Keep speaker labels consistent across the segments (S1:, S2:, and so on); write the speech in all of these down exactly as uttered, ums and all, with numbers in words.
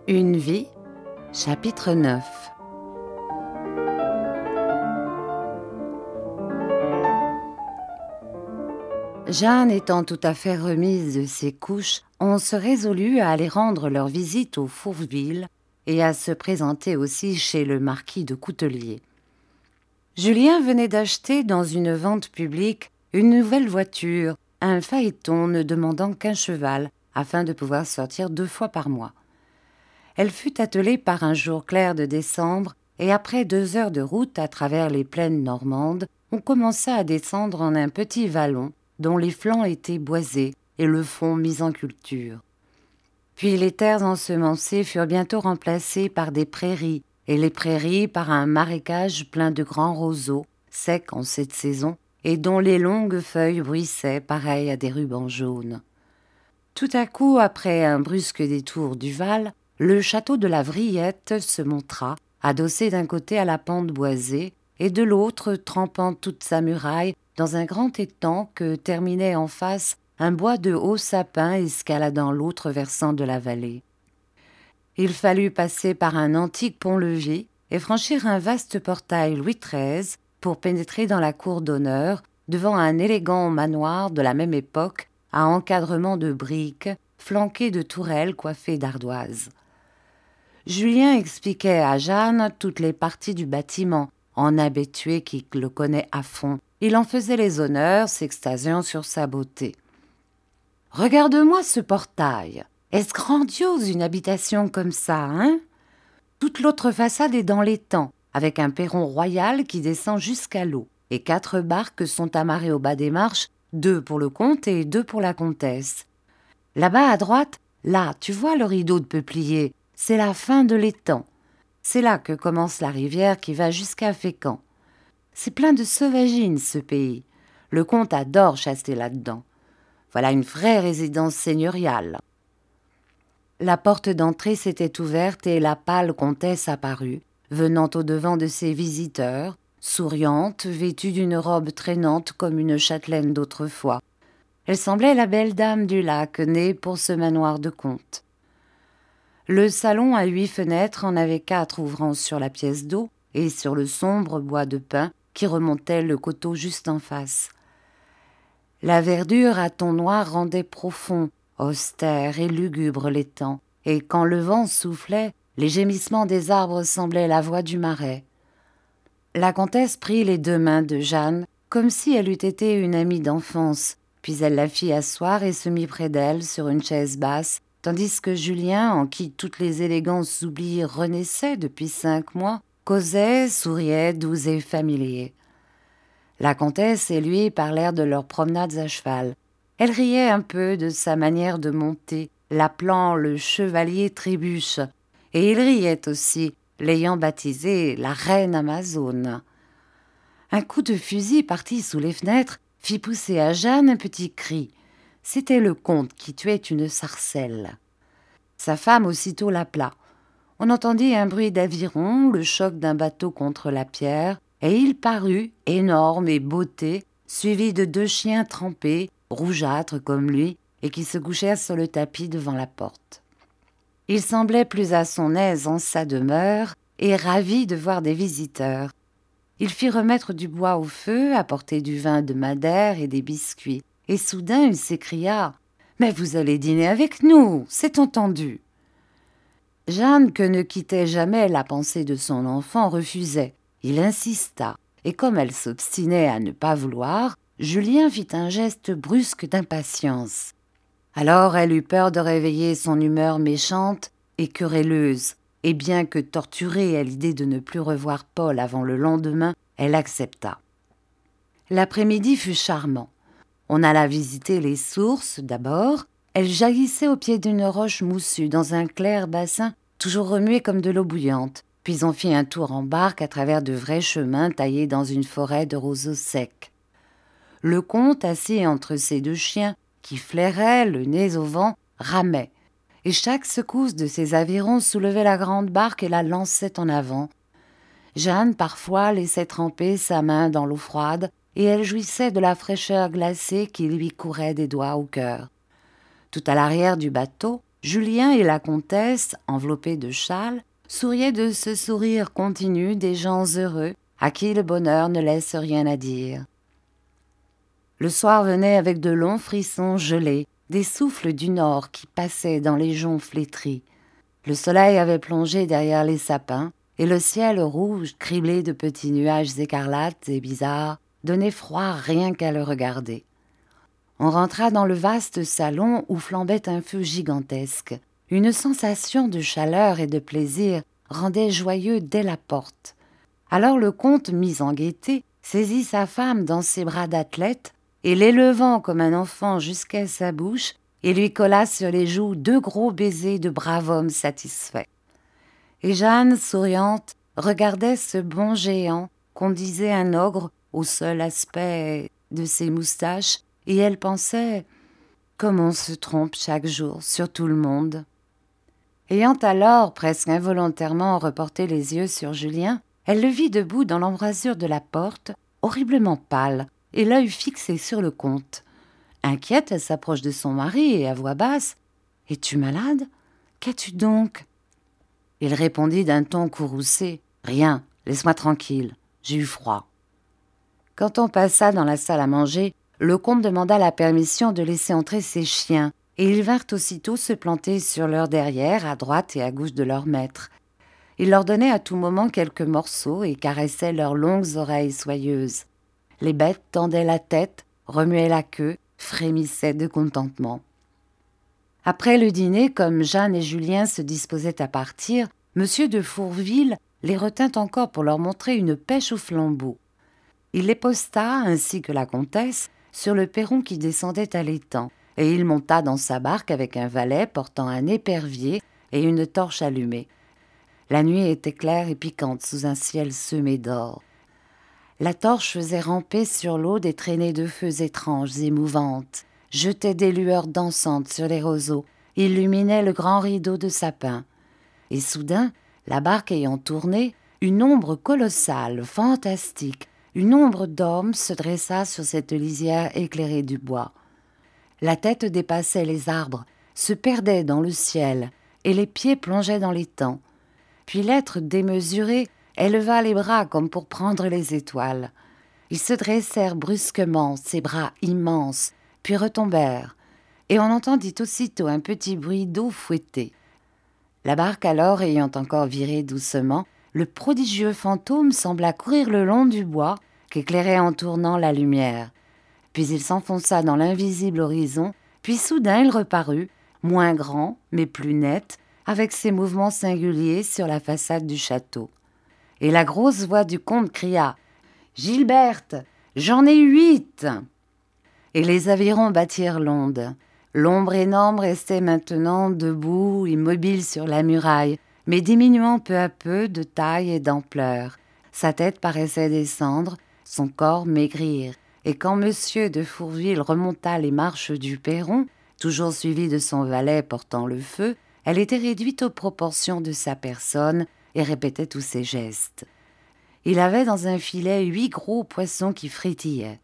S1: Une vie, chapitre neuf. Jeanne étant tout à fait remise de ses couches, on se résolut à aller rendre leur visite au Fourville et à se présenter aussi chez le marquis de Coutelier. Julien venait d'acheter dans une vente publique une nouvelle voiture, un phaéton ne demandant qu'un cheval, afin de pouvoir sortir deux fois par mois. Elle fut attelée par un jour clair de décembre, et après deux heures de route à travers les plaines normandes, on commença à descendre en un petit vallon dont les flancs étaient boisés et le fond mis en culture. Puis les terres ensemencées furent bientôt remplacées par des prairies, et les prairies par un marécage plein de grands roseaux, secs en cette saison, et dont les longues feuilles bruissaient pareilles à des rubans jaunes. Tout à coup, après un brusque détour du Val, le château de la Vriette se montra, adossé d'un côté à la pente boisée, et de l'autre trempant toute sa muraille dans un grand étang que terminait en face un bois de hauts sapins escaladant l'autre versant de la vallée. Il fallut passer par un antique pont-levis et franchir un vaste portail Louis treize pour pénétrer dans la cour d'honneur, devant un élégant manoir de la même époque, à encadrement de briques, flanqué de tourelles coiffées d'ardoises. Julien expliquait à Jeanne toutes les parties du bâtiment, en habitué qui le connaît à fond. Il en faisait les honneurs, s'extasiant sur sa beauté. « Regarde-moi ce portail. Est-ce grandiose une habitation comme ça, hein ? Toute l'autre façade est dans l'étang, avec un perron royal qui descend jusqu'à l'eau, et quatre barques sont amarrées au bas des marches, deux pour le comte et deux pour la comtesse. Là-bas à droite, là, tu vois le rideau de peuplier, c'est la fin de l'étang. C'est là que commence la rivière qui va jusqu'à Fécamp. C'est plein de sauvagines, ce pays. Le comte adore chasser là-dedans. Voilà une vraie résidence seigneuriale. » La porte d'entrée s'était ouverte et la pâle comtesse apparut, venant au-devant de ses visiteurs, souriante, vêtue d'une robe traînante comme une châtelaine d'autrefois. Elle semblait la belle dame du lac, née pour ce manoir de comte. Le salon à huit fenêtres en avait quatre ouvrant sur la pièce d'eau et sur le sombre bois de pin qui remontait le coteau juste en face. La verdure à ton noir rendait profond, austère et lugubre l'étang, et quand le vent soufflait, les gémissements des arbres semblaient la voix du marais. La comtesse prit les deux mains de Jeanne comme si elle eût été une amie d'enfance, puis elle la fit asseoir et se mit près d'elle sur une chaise basse, tandis que Julien, en qui toutes les élégances oubliées renaissaient depuis cinq mois, causait, souriait, doux et familier. La comtesse et lui parlèrent de leurs promenades à cheval. Elle riait un peu de sa manière de monter, l'appelant le chevalier Trébuche, et il riait aussi, l'ayant baptisé la reine Amazone. Un coup de fusil parti sous les fenêtres fit pousser à Jeanne un petit cri. C'était le comte qui tuait une sarcelle. Sa femme aussitôt l'appela. On entendit un bruit d'aviron, le choc d'un bateau contre la pierre, et il parut, énorme et botté, suivi de deux chiens trempés, rougeâtres comme lui, et qui se couchèrent sur le tapis devant la porte. Il semblait plus à son aise en sa demeure, et ravi de voir des visiteurs. Il fit remettre du bois au feu, apporter du vin de Madère et des biscuits. Et soudain, il s'écria « Mais vous allez dîner avec nous, c'est entendu !» Jeanne, que ne quittait jamais la pensée de son enfant, refusait. Il insista, et comme elle s'obstinait à ne pas vouloir, Julien fit un geste brusque d'impatience. Alors elle eut peur de réveiller son humeur méchante et querelleuse, et bien que torturée à l'idée de ne plus revoir Paul avant le lendemain, elle accepta. L'après-midi fut charmant. On alla visiter les sources d'abord. Elles jaillissaient au pied d'une roche moussue dans un clair bassin toujours remué comme de l'eau bouillante. Puis on fit un tour en barque à travers de vrais chemins taillés dans une forêt de roseaux secs. Le comte, assis entre ses deux chiens, qui flairaient, le nez au vent, ramait. Et chaque secousse de ses avirons soulevait la grande barque et la lançait en avant. Jeanne, parfois, laissait tremper sa main dans l'eau froide, et elle jouissait de la fraîcheur glacée qui lui courait des doigts au cœur. Tout à l'arrière du bateau, Julien et la comtesse, enveloppés de châles, souriaient de ce sourire continu des gens heureux à qui le bonheur ne laisse rien à dire. Le soir venait avec de longs frissons gelés, des souffles du nord qui passaient dans les joncs flétris. Le soleil avait plongé derrière les sapins, et le ciel rouge, criblé de petits nuages écarlates et bizarres, donnait froid rien qu'à le regarder. On rentra dans le vaste salon où flambait un feu gigantesque. Une sensation de chaleur et de plaisir rendait joyeux dès la porte. Alors le comte, mis en gaieté, saisit sa femme dans ses bras d'athlète et l'élevant comme un enfant jusqu'à sa bouche, il lui colla sur les joues deux gros baisers de brave homme satisfait. Et Jeanne, souriante, regardait ce bon géant qu'on disait un ogre au seul aspect de ses moustaches, et elle pensait « Comme on se trompe chaque jour sur tout le monde ». Ayant alors, presque involontairement, reporté les yeux sur Julien, elle le vit debout dans l'embrasure de la porte, horriblement pâle, et l'œil fixé sur le comte. Inquiète, elle s'approche de son mari et à voix basse « Es-tu malade? Qu'as-tu donc ?» Il répondit d'un ton courroucé « Rien, laisse-moi tranquille, j'ai eu froid. » Quand on passa dans la salle à manger, le comte demanda la permission de laisser entrer ses chiens, et ils vinrent aussitôt se planter sur leur derrière, à droite et à gauche de leur maître. Il leur donnait à tout moment quelques morceaux et caressait leurs longues oreilles soyeuses. Les bêtes tendaient la tête, remuaient la queue, frémissaient de contentement. Après le dîner, comme Jeanne et Julien se disposaient à partir, Monsieur de Fourville les retint encore pour leur montrer une pêche au flambeau. Il les posta, ainsi que la comtesse, sur le perron qui descendait à l'étang, et il monta dans sa barque avec un valet portant un épervier et une torche allumée. La nuit était claire et piquante sous un ciel semé d'or. La torche faisait ramper sur l'eau des traînées de feux étranges et mouvantes, jetait des lueurs dansantes sur les roseaux, illuminait le grand rideau de sapin. Et soudain, la barque ayant tourné, une ombre colossale, fantastique, une ombre d'homme se dressa sur cette lisière éclairée du bois. La tête dépassait les arbres, se perdait dans le ciel, et les pieds plongeaient dans l'étang. Puis l'être démesuré éleva les bras comme pour prendre les étoiles. Ils se dressèrent brusquement, ses bras immenses, puis retombèrent, et on entendit aussitôt un petit bruit d'eau fouettée. La barque alors ayant encore viré doucement, le prodigieux fantôme sembla courir le long du bois qu'éclairait en tournant la lumière. Puis il s'enfonça dans l'invisible horizon, puis soudain il reparut, moins grand, mais plus net, avec ses mouvements singuliers sur la façade du château. Et la grosse voix du comte cria « Gilberte, j'en ai huit !» Et les avirons battirent l'onde. L'ombre énorme restait maintenant debout, immobile sur la muraille, mais diminuant peu à peu de taille et d'ampleur. Sa tête paraissait descendre, son corps maigrir, et quand Monsieur de Fourville remonta les marches du perron, toujours suivi de son valet portant le feu, elle était réduite aux proportions de sa personne et répétait tous ses gestes. Il avait dans un filet huit gros poissons qui frétillaient.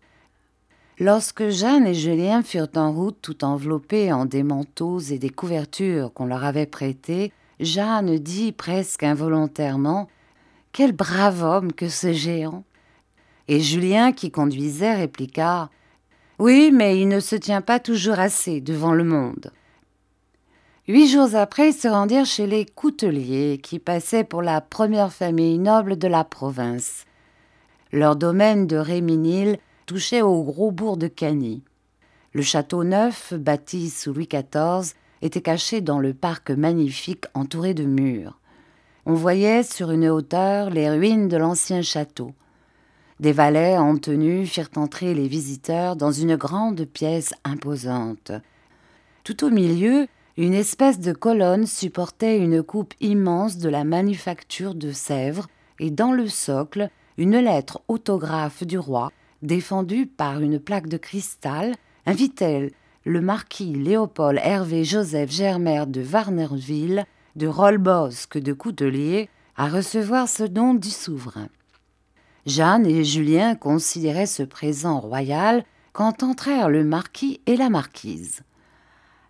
S1: Lorsque Jeanne et Julien furent en route tout enveloppés en des manteaux et des couvertures qu'on leur avait prêtés, Jeanne dit presque involontairement « Quel brave homme que ce géant !» Et Julien, qui conduisait, répliqua « Oui, mais il ne se tient pas toujours assez devant le monde. » Huit jours après, ils se rendirent chez les Couteliers, qui passaient pour la première famille noble de la province. Leur domaine de Réminil touchait au gros bourg de Cany. Le château neuf, bâti sous Louis quatorze, était caché dans le parc magnifique entouré de murs. On voyait sur une hauteur les ruines de l'ancien château. Des valets en tenue firent entrer les visiteurs dans une grande pièce imposante. Tout au milieu, une espèce de colonne supportait une coupe immense de la manufacture de Sèvres et dans le socle, une lettre autographe du roi, défendue par une plaque de cristal, invitait le marquis Léopold Hervé Joseph Germer de Warnerville, de Rolbosque de Coutelier, à recevoir ce don du souverain. Jeanne et Julien considéraient ce présent royal quand entrèrent le marquis et la marquise.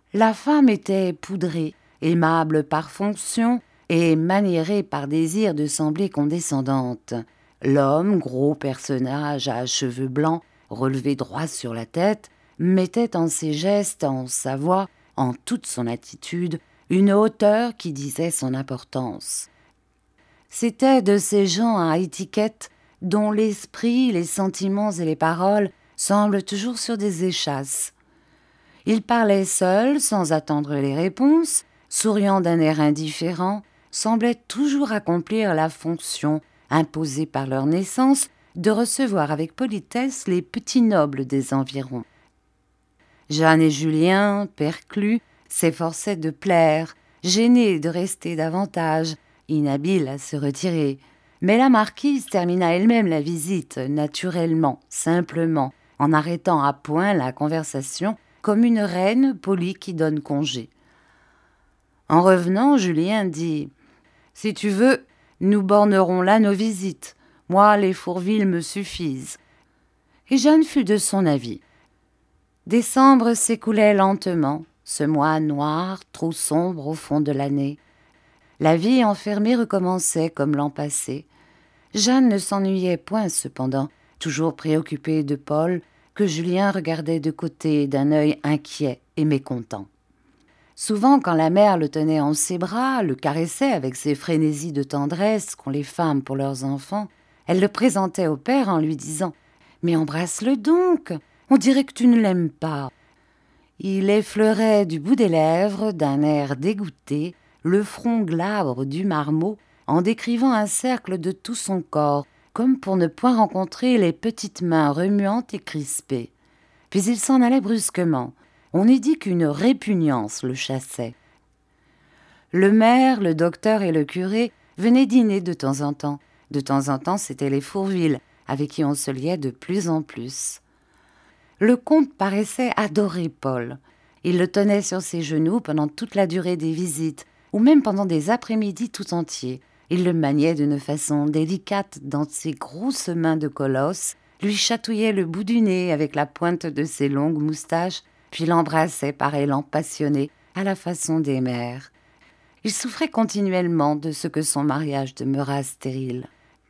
S1: La femme était poudrée, aimable par fonction et maniérée par désir de sembler condescendante. L'homme, gros personnage à cheveux blancs, relevé droit sur la tête, mettait en ses gestes, en sa voix, en toute son attitude, une hauteur qui disait son importance. C'étaient de ces gens à étiquette dont l'esprit, les sentiments et les paroles semblent toujours sur des échasses. Il parlait seul, sans attendre les réponses, souriant d'un air indifférent, semblait toujours accomplir la fonction, imposée par leur naissance, de recevoir avec politesse les petits nobles des environs. Jeanne et Julien, perclus, s'efforçaient de plaire, gênés de rester davantage, inhabiles à se retirer. Mais la marquise termina elle-même la visite, naturellement, simplement, en arrêtant à point la conversation, comme une reine polie qui donne congé. En revenant, Julien dit « Si tu veux, nous bornerons là nos visites. Moi, les Fourville me suffisent. » Et Jeanne fut de son avis. Décembre s'écoulait lentement, ce mois noir, trop sombre au fond de l'année. La vie enfermée recommençait comme l'an passé. Jeanne ne s'ennuyait point cependant, toujours préoccupée de Paul, que Julien regardait de côté d'un œil inquiet et mécontent. Souvent, quand la mère le tenait en ses bras, le caressait avec ces frénésies de tendresse qu'ont les femmes pour leurs enfants, elle le présentait au père en lui disant « Mais embrasse-le donc, on dirait que tu ne l'aimes pas. » Il effleurait du bout des lèvres, d'un air dégoûté, le front glabre du marmot, en décrivant un cercle de tout son corps, comme pour ne point rencontrer les petites mains remuantes et crispées. Puis il s'en allait brusquement. On eût dit qu'une répugnance le chassait. Le maire, le docteur et le curé venaient dîner de temps en temps. De temps en temps, c'étaient les Fourville, avec qui on se liait de plus en plus. Le comte paraissait adorer Paul. Il le tenait sur ses genoux pendant toute la durée des visites, ou même pendant des après-midi tout entiers. Il le maniait d'une façon délicate dans ses grosses mains de colosse, lui chatouillait le bout du nez avec la pointe de ses longues moustaches, puis l'embrassait par élan passionné à la façon des mères. Il souffrait continuellement de ce que son mariage demeura stérile.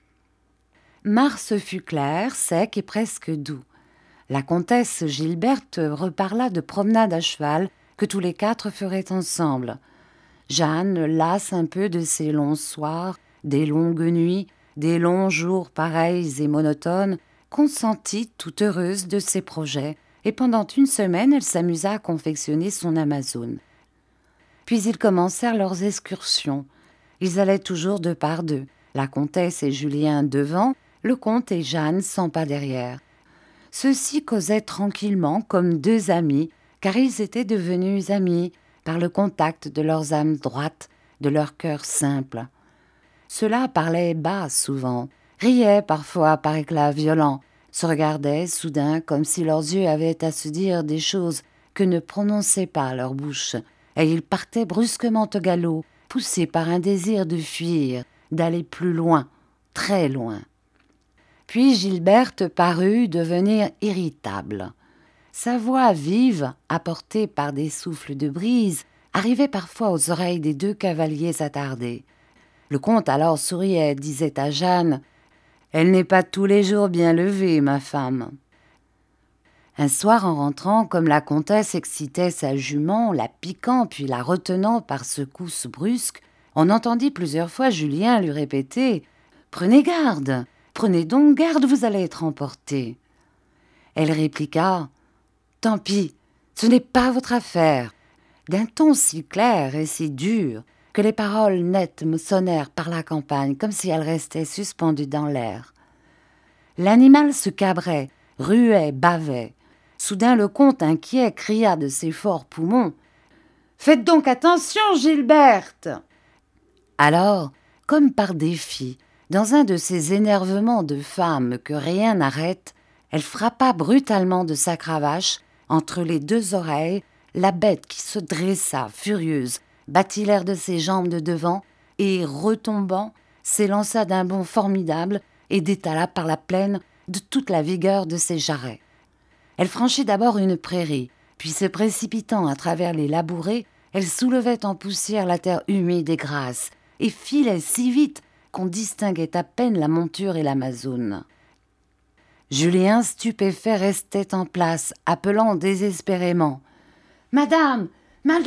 S1: Mars fut clair, sec et presque doux. La comtesse Gilberte reparla de promenades à cheval que tous les quatre feraient ensemble. Jeanne, lasse un peu de ces longs soirs, des longues nuits, des longs jours pareils et monotones, consentit tout heureuse de ses projets, et pendant une semaine elle s'amusa à confectionner son Amazone. Puis ils commencèrent leurs excursions. Ils allaient toujours deux par deux, la comtesse et Julien devant, le comte et Jeanne cent pas derrière. Ceux-ci causaient tranquillement comme deux amis, car ils étaient devenus amis, par le contact de leurs âmes droites, de leurs cœurs simples. Ceux-là parlaient bas souvent, riaient parfois par éclats violents, se regardaient soudain comme si leurs yeux avaient à se dire des choses que ne prononçait pas leur bouche, et ils partaient brusquement au galop, poussés par un désir de fuir, d'aller plus loin, très loin. Puis Gilberte parut devenir irritable. Sa voix vive, apportée par des souffles de brise, arrivait parfois aux oreilles des deux cavaliers attardés. Le comte alors souriait, disait à Jeanne « Elle n'est pas tous les jours bien levée, ma femme. » Un soir, en rentrant, comme la comtesse excitait sa jument, la piquant puis la retenant par secousses brusques, on entendit plusieurs fois Julien lui répéter « Prenez garde, prenez donc garde, vous allez être emportée. » Elle répliqua « Tant pis, ce n'est pas votre affaire », d'un ton si clair et si dur que les paroles nettes me sonnèrent par la campagne comme si elles restaient suspendues dans l'air. L'animal se cabrait, ruait, bavait. Soudain le comte inquiet cria de ses forts poumons « Faites donc attention, Gilberte !» Alors, comme par défi, dans un de ces énervements de femme que rien n'arrête, elle frappa brutalement de sa cravache entre les deux oreilles la bête qui se dressa, furieuse, battit l'air de ses jambes de devant et, retombant, s'élança d'un bond formidable et détala par la plaine de toute la vigueur de ses jarrets. Elle franchit d'abord une prairie, puis se précipitant à travers les labourés, elle soulevait en poussière la terre humide et grasse, et filait si vite qu'on distinguait à peine la monture et l'Amazone. Julien, stupéfait, restait en place, appelant désespérément « Madame, madame !»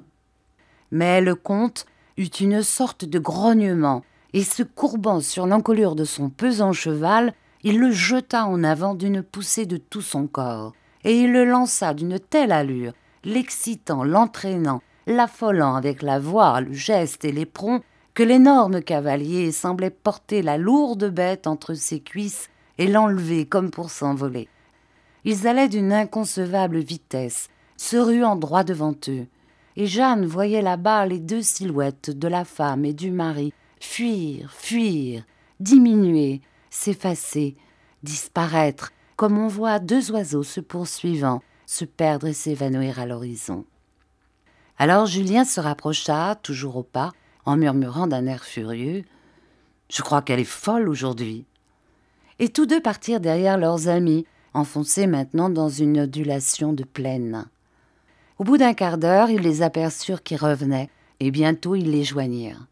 S1: Mais le comte eut une sorte de grognement, et se courbant sur l'encolure de son pesant cheval, il le jeta en avant d'une poussée de tout son corps, et il le lança d'une telle allure, l'excitant, l'entraînant, l'affolant avec la voix, le geste et l'éperon, que l'énorme cavalier semblait porter la lourde bête entre ses cuisses et l'enlever comme pour s'envoler. Ils allaient d'une inconcevable vitesse, se ruant droit devant eux, et Jeanne voyait là-bas les deux silhouettes de la femme et du mari fuir, fuir, diminuer, s'effacer, disparaître, comme on voit deux oiseaux se poursuivant, se perdre et s'évanouir à l'horizon. Alors Julien se rapprocha, toujours au pas, en murmurant d'un air furieux « Je crois qu'elle est folle aujourd'hui !» Et tous deux partirent derrière leurs amis, enfoncés maintenant dans une ondulation de plaine. Au bout d'un quart d'heure, ils les aperçurent qui revenaient, et bientôt ils les joignirent.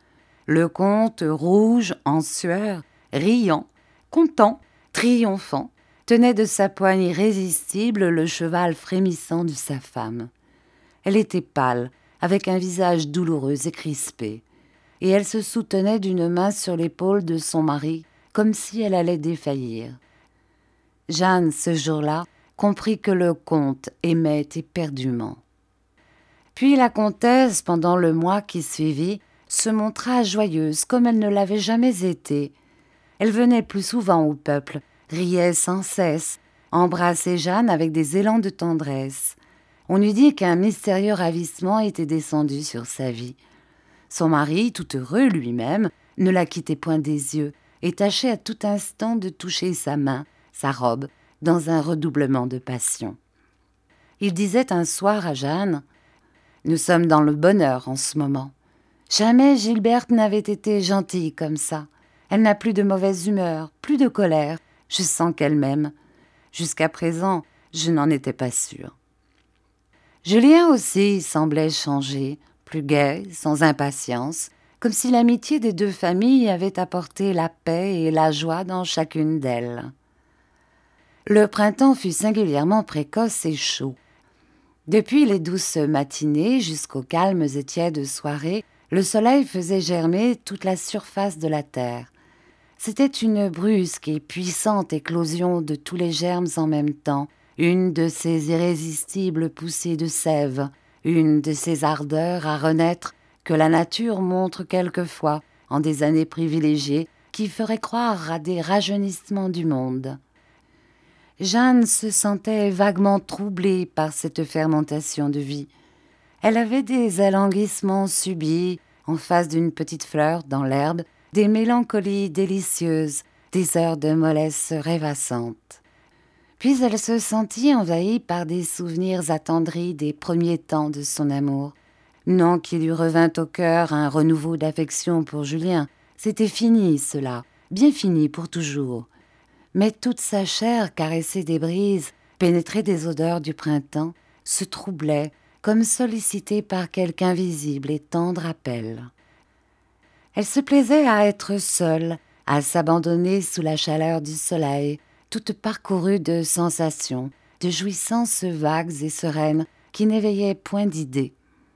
S1: Le comte, rouge, en sueur, riant, content, triomphant, tenait de sa poigne irrésistible le cheval frémissant de sa femme. Elle était pâle, avec un visage douloureux et crispé, et elle se soutenait d'une main sur l'épaule de son mari, comme si elle allait défaillir. Jeanne, ce jour-là, comprit que le comte aimait éperdument. Puis la comtesse, pendant le mois qui suivit, se montra joyeuse comme elle ne l'avait jamais été. Elle venait plus souvent au peuple, riait sans cesse, embrassait Jeanne avec des élans de tendresse. On eût dit qu'un mystérieux ravissement était descendu sur sa vie. Son mari, tout heureux lui-même, ne la quittait point des yeux et tâchait à tout instant de toucher sa main, sa robe, dans un redoublement de passion. Il disait un soir à Jeanne « Nous sommes dans le bonheur en ce moment. Jamais Gilberte n'avait été gentille comme ça. Elle n'a plus de mauvaise humeur, plus de colère. Je sens qu'elle m'aime. Jusqu'à présent, je n'en étais pas sûre. » Julien aussi semblait changer, plus gai, sans impatience, comme si l'amitié des deux familles avait apporté la paix et la joie dans chacune d'elles. Le printemps fut singulièrement précoce et chaud. Depuis les douces matinées jusqu'aux calmes et tièdes soirées, le soleil faisait germer toute la surface de la terre. C'était une brusque et puissante éclosion de tous les germes en même temps, une de ces irrésistibles poussées de sève, une de ces ardeurs à renaître que la nature montre quelquefois en des années privilégiées qui feraient croire à des rajeunissements du monde. Jeanne se sentait vaguement troublée par cette fermentation de vie. Elle avait des alanguissements subits en face d'une petite fleur dans l'herbe, des mélancolies délicieuses, des heures de mollesse rêvassantes. Puis elle se sentit envahie par des souvenirs attendris des premiers temps de son amour. Non qu'il lui revint au cœur un renouveau d'affection pour Julien, c'était fini cela, bien fini pour toujours. Mais toute sa chair caressée des brises, pénétrée des odeurs du printemps, se troublait comme sollicitée par quelque invisible et tendre appel. Elle se plaisait à être seule, à s'abandonner sous la chaleur du soleil, toute parcourue de sensations, de jouissances vagues et sereines qui n'éveillaient point d'idées.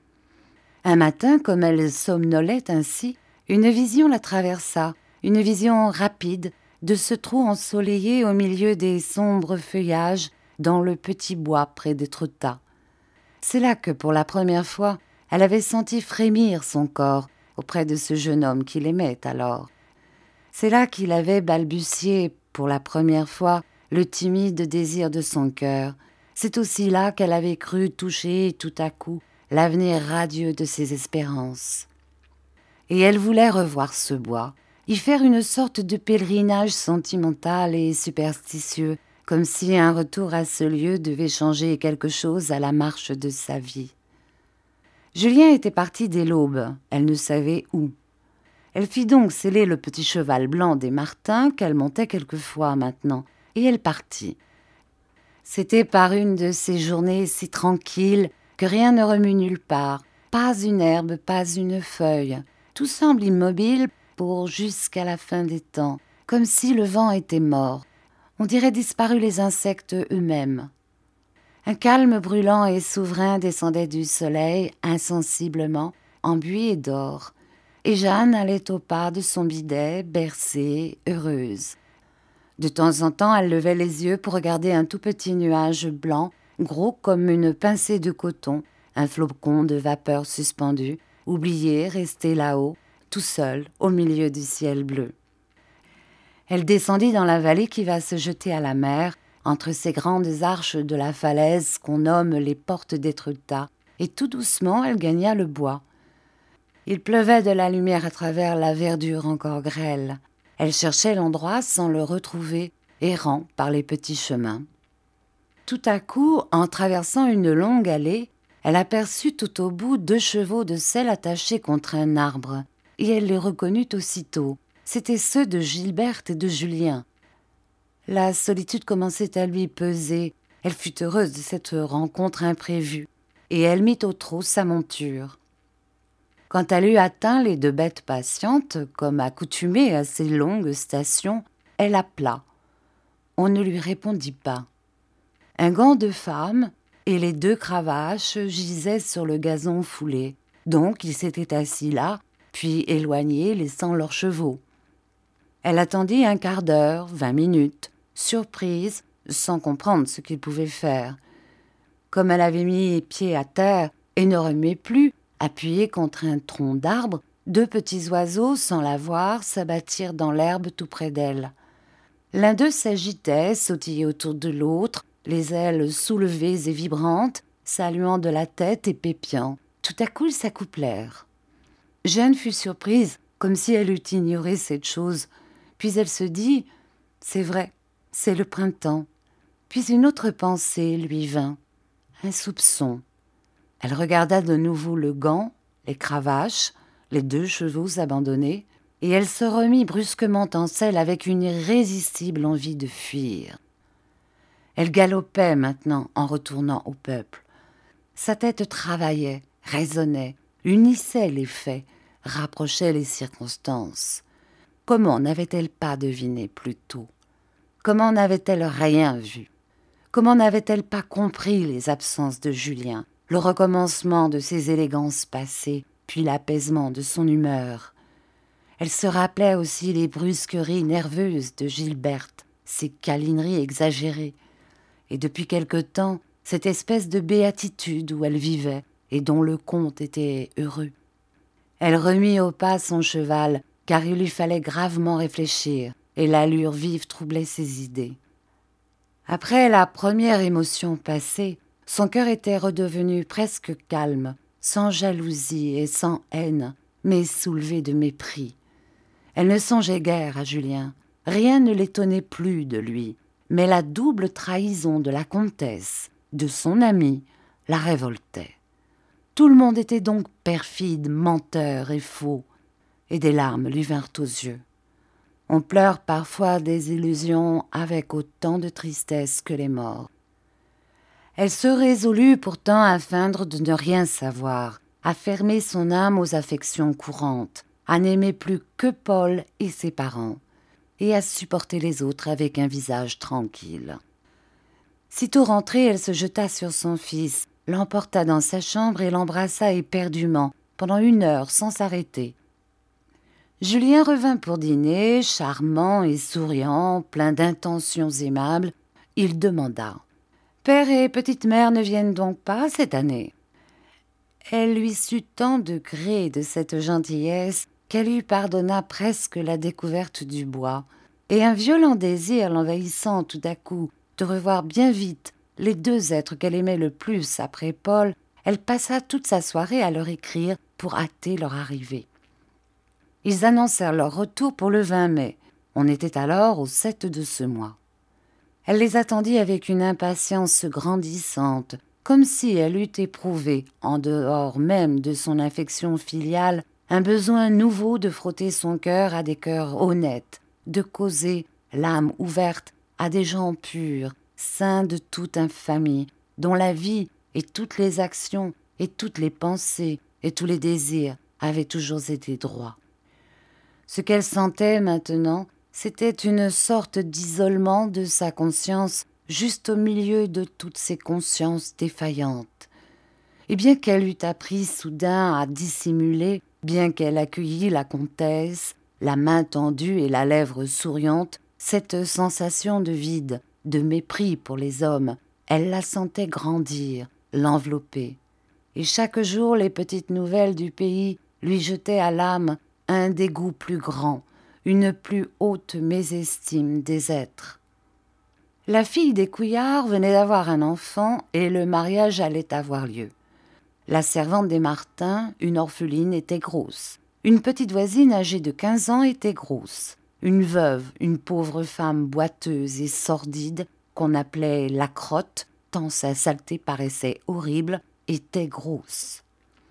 S1: Un matin, comme elle somnolait ainsi, une vision la traversa, une vision rapide, de ce trou ensoleillé au milieu des sombres feuillages dans le petit bois près d'Étretat. C'est là que, pour la première fois, elle avait senti frémir son corps auprès de ce jeune homme qu'il aimait alors. C'est là qu'il avait balbutié, pour la première fois, le timide désir de son cœur. C'est aussi là qu'elle avait cru toucher tout à coup l'avenir radieux de ses espérances. Et elle voulait revoir ce bois, y faire une sorte de pèlerinage sentimental et superstitieux, comme si un retour à ce lieu devait changer quelque chose à la marche de sa vie. Julien était parti dès l'aube, elle ne savait où. Elle fit donc seller le petit cheval blanc des Martins qu'elle montait quelquefois maintenant, et elle partit. C'était par une de ces journées si tranquilles que rien ne remue nulle part, pas une herbe, pas une feuille. Tout semble immobile pour jusqu'à la fin des temps, comme si le vent était mort. On dirait disparus les insectes eux-mêmes. Un calme brûlant et souverain descendait du soleil, insensiblement, embué d'or. Et Jeanne allait au pas de son bidet, bercée, heureuse. De temps en temps, elle levait les yeux pour regarder un tout petit nuage blanc, gros comme une pincée de coton, un flocon de vapeur suspendu, oublié, resté là-haut, tout seul, au milieu du ciel bleu. Elle descendit dans la vallée qui va se jeter à la mer, entre ces grandes arches de la falaise qu'on nomme les portes d'Étretat, et tout doucement elle gagna le bois. Il pleuvait de la lumière à travers la verdure encore grêle. Elle cherchait l'endroit sans le retrouver, errant par les petits chemins. Tout à coup, en traversant une longue allée, elle aperçut tout au bout deux chevaux de selle attachés contre un arbre, et elle les reconnut aussitôt. C'étaient ceux de Gilberte et de Julien. La solitude commençait à lui peser. Elle fut heureuse de cette rencontre imprévue, et elle mit au trot sa monture. Quand elle eut atteint les deux bêtes patientes, comme accoutumée à ces longues stations, elle appela. On ne lui répondit pas. Un gant de femme et les deux cravaches gisaient sur le gazon foulé. Donc ils s'étaient assis là, puis éloignés, laissant leurs chevaux. Elle attendit un quart d'heure, vingt minutes, surprise, sans comprendre ce qu'ils pouvaient faire. Comme elle avait mis pied à terre et ne remuait plus, appuyée contre un tronc d'arbre, deux petits oiseaux, sans la voir, s'abattirent dans l'herbe tout près d'elle. L'un d'eux s'agitait, sautillait autour de l'autre, les ailes soulevées et vibrantes, saluant de la tête et pépiant. Tout à coup, ils s'accouplèrent. Jeanne fut surprise, comme si elle eût ignoré cette chose. Puis elle se dit « C'est vrai, c'est le printemps ». Puis une autre pensée lui vint, un soupçon. Elle regarda de nouveau le gant, les cravaches, les deux chevaux abandonnés, et elle se remit brusquement en selle avec une irrésistible envie de fuir. Elle galopait maintenant en retournant au peuple. Sa tête travaillait, raisonnait, unissait les faits, rapprochait les circonstances. Comment n'avait-elle pas deviné plus tôt? Comment n'avait-elle rien vu? Comment n'avait-elle pas compris les absences de Julien, le recommencement de ses élégances passées, puis l'apaisement de son humeur? Elle se rappelait aussi les brusqueries nerveuses de Gilberte, ses câlineries exagérées, et depuis quelque temps, cette espèce de béatitude où elle vivait et dont le comte était heureux. Elle remit au pas son cheval, car il lui fallait gravement réfléchir, et l'allure vive troublait ses idées. Après la première émotion passée, son cœur était redevenu presque calme, sans jalousie et sans haine, mais soulevé de mépris. Elle ne songeait guère à Julien, rien ne l'étonnait plus de lui, mais la double trahison de la comtesse, de son ami, la révoltait. Tout le monde était donc perfide, menteur et faux, et des larmes lui vinrent aux yeux. On pleure parfois des illusions avec autant de tristesse que les morts. Elle se résolut pourtant à feindre de ne rien savoir, à fermer son âme aux affections courantes, à n'aimer plus que Paul et ses parents, et à supporter les autres avec un visage tranquille. Sitôt rentrée, elle se jeta sur son fils, l'emporta dans sa chambre et l'embrassa éperdument, pendant une heure sans s'arrêter. Julien revint pour dîner, charmant et souriant, plein d'intentions aimables. Il demanda « Père et petite-mère ne viennent donc pas cette année ?» Elle lui sut tant de gré de cette gentillesse qu'elle lui pardonna presque la découverte du bois, et un violent désir l'envahissant tout à coup de revoir bien vite les deux êtres qu'elle aimait le plus après Paul, elle passa toute sa soirée à leur écrire pour hâter leur arrivée. Ils annoncèrent leur retour pour le vingt mai. On était alors au sept de ce mois. Elle les attendit avec une impatience grandissante, comme si elle eût éprouvé, en dehors même de son affection filiale, un besoin nouveau de frotter son cœur à des cœurs honnêtes, de causer, l'âme ouverte, à des gens purs, saint de toute infamie, dont la vie et toutes les actions et toutes les pensées et tous les désirs avaient toujours été droits. Ce qu'elle sentait maintenant, c'était une sorte d'isolement de sa conscience juste au milieu de toutes ces consciences défaillantes. Et bien qu'elle eût appris soudain à dissimuler, bien qu'elle accueillît la comtesse, la main tendue et la lèvre souriante, cette sensation de vide, de mépris pour les hommes, elle la sentait grandir, l'envelopper. Et chaque jour, les petites nouvelles du pays lui jetaient à l'âme un dégoût plus grand, une plus haute mésestime des êtres. La fille des Couillard venait d'avoir un enfant et le mariage allait avoir lieu. La servante des Martin, une orpheline, était grosse. Une petite voisine âgée de quinze ans était grosse. Une veuve, une pauvre femme boiteuse et sordide, qu'on appelait la crotte, tant sa saleté paraissait horrible, était grosse.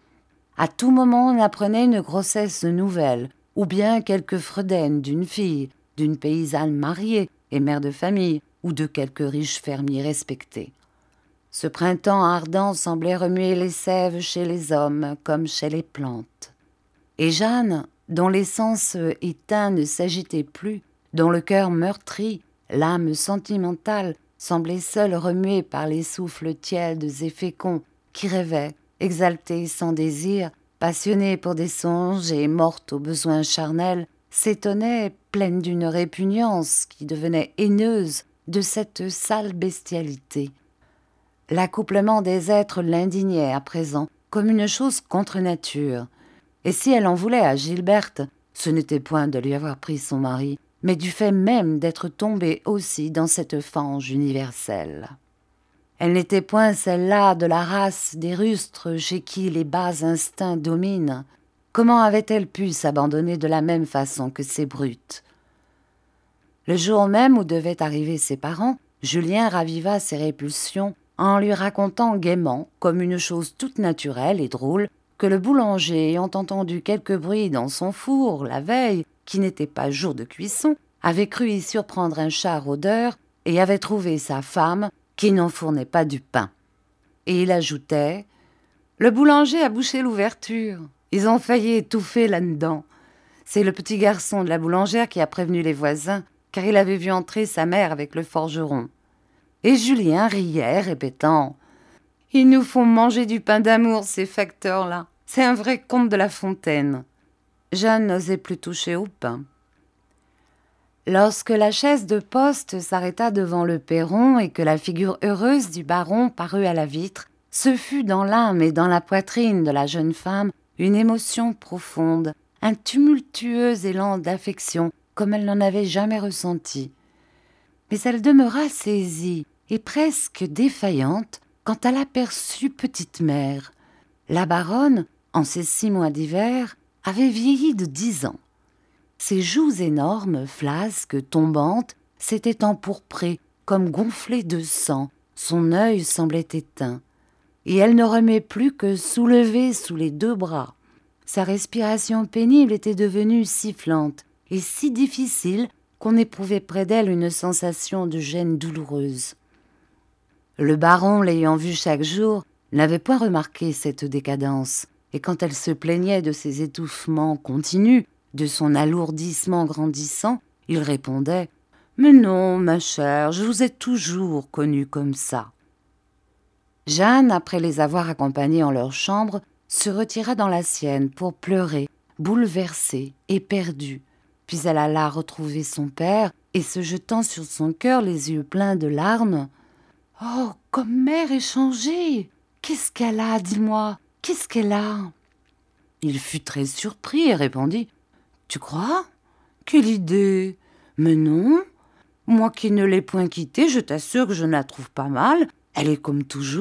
S1: À tout moment, on apprenait une grossesse nouvelle, ou bien quelque fredaine d'une fille, d'une paysanne mariée et mère de famille, ou de quelque riche fermier respecté. Ce printemps ardent semblait remuer les sèves chez les hommes comme chez les plantes. Et Jeanne, dont les sens éteints ne s'agitaient plus, dont le cœur meurtri, l'âme sentimentale, semblait seule remuée par les souffles tièdes et féconds, qui rêvait, exaltée sans désir, passionnée pour des songes et morte aux besoins charnels, s'étonnait, pleine d'une répugnance qui devenait haineuse, de cette sale bestialité. L'accouplement des êtres l'indignait à présent comme une chose contre nature. Et si elle en voulait à Gilberte, ce n'était point de lui avoir pris son mari, mais du fait même d'être tombée aussi dans cette fange universelle. Elle n'était point celle-là de la race des rustres chez qui les bas instincts dominent. Comment avait-elle pu s'abandonner de la même façon que ces brutes ? Le jour même où devaient arriver ses parents, Julien raviva ses répulsions en lui racontant gaiement, comme une chose toute naturelle et drôle, que le boulanger, ayant entendu quelque bruit dans son four la veille, qui n'était pas jour de cuisson, avait cru y surprendre un chat rôdeur et avait trouvé sa femme qui n'en fournait pas du pain. Et il ajoutait « Le boulanger a bouché l'ouverture. Ils ont failli étouffer là-dedans. C'est le petit garçon de la boulangère qui a prévenu les voisins, car il avait vu entrer sa mère avec le forgeron. » Et Julien riait, répétant « Ils nous font manger du pain d'amour, ces facteurs-là. C'est un vrai conte de La Fontaine. » Jeanne n'osait plus toucher au pain. Lorsque la chaise de poste s'arrêta devant le perron et que la figure heureuse du baron parut à la vitre, ce fut dans l'âme et dans la poitrine de la jeune femme une émotion profonde, un tumultueux élan d'affection comme elle n'en avait jamais ressenti. Mais elle demeura saisie et presque défaillante quand elle aperçut Petite-Mère. La baronne, en ces six mois d'hiver, avait vieilli de dix ans. Ses joues énormes, flasques, tombantes, s'étaient empourprées, comme gonflées de sang, son œil semblait éteint. Et elle ne remuait plus que soulevée sous les deux bras. Sa respiration pénible était devenue sifflante et si difficile qu'on éprouvait près d'elle une sensation de gêne douloureuse. Le baron, l'ayant vue chaque jour, n'avait point remarqué cette décadence, et quand elle se plaignait de ses étouffements continus, de son alourdissement grandissant, il répondait « Mais non, ma chère, je vous ai toujours connue comme ça. » Jeanne, après les avoir accompagnés en leur chambre, se retira dans la sienne pour pleurer, bouleversée, éperdue. Puis elle alla retrouver son père et, se jetant sur son cœur les yeux pleins de larmes, « Oh, comme mère est changée! Qu'est-ce qu'elle a, dis-moi? Qu'est-ce qu'elle a ?» Il fut très surpris et répondit « Tu crois? Quelle idée! Mais non! Moi qui ne l'ai point quittée, je t'assure que je ne la trouve pas mal. Elle est comme toujours. »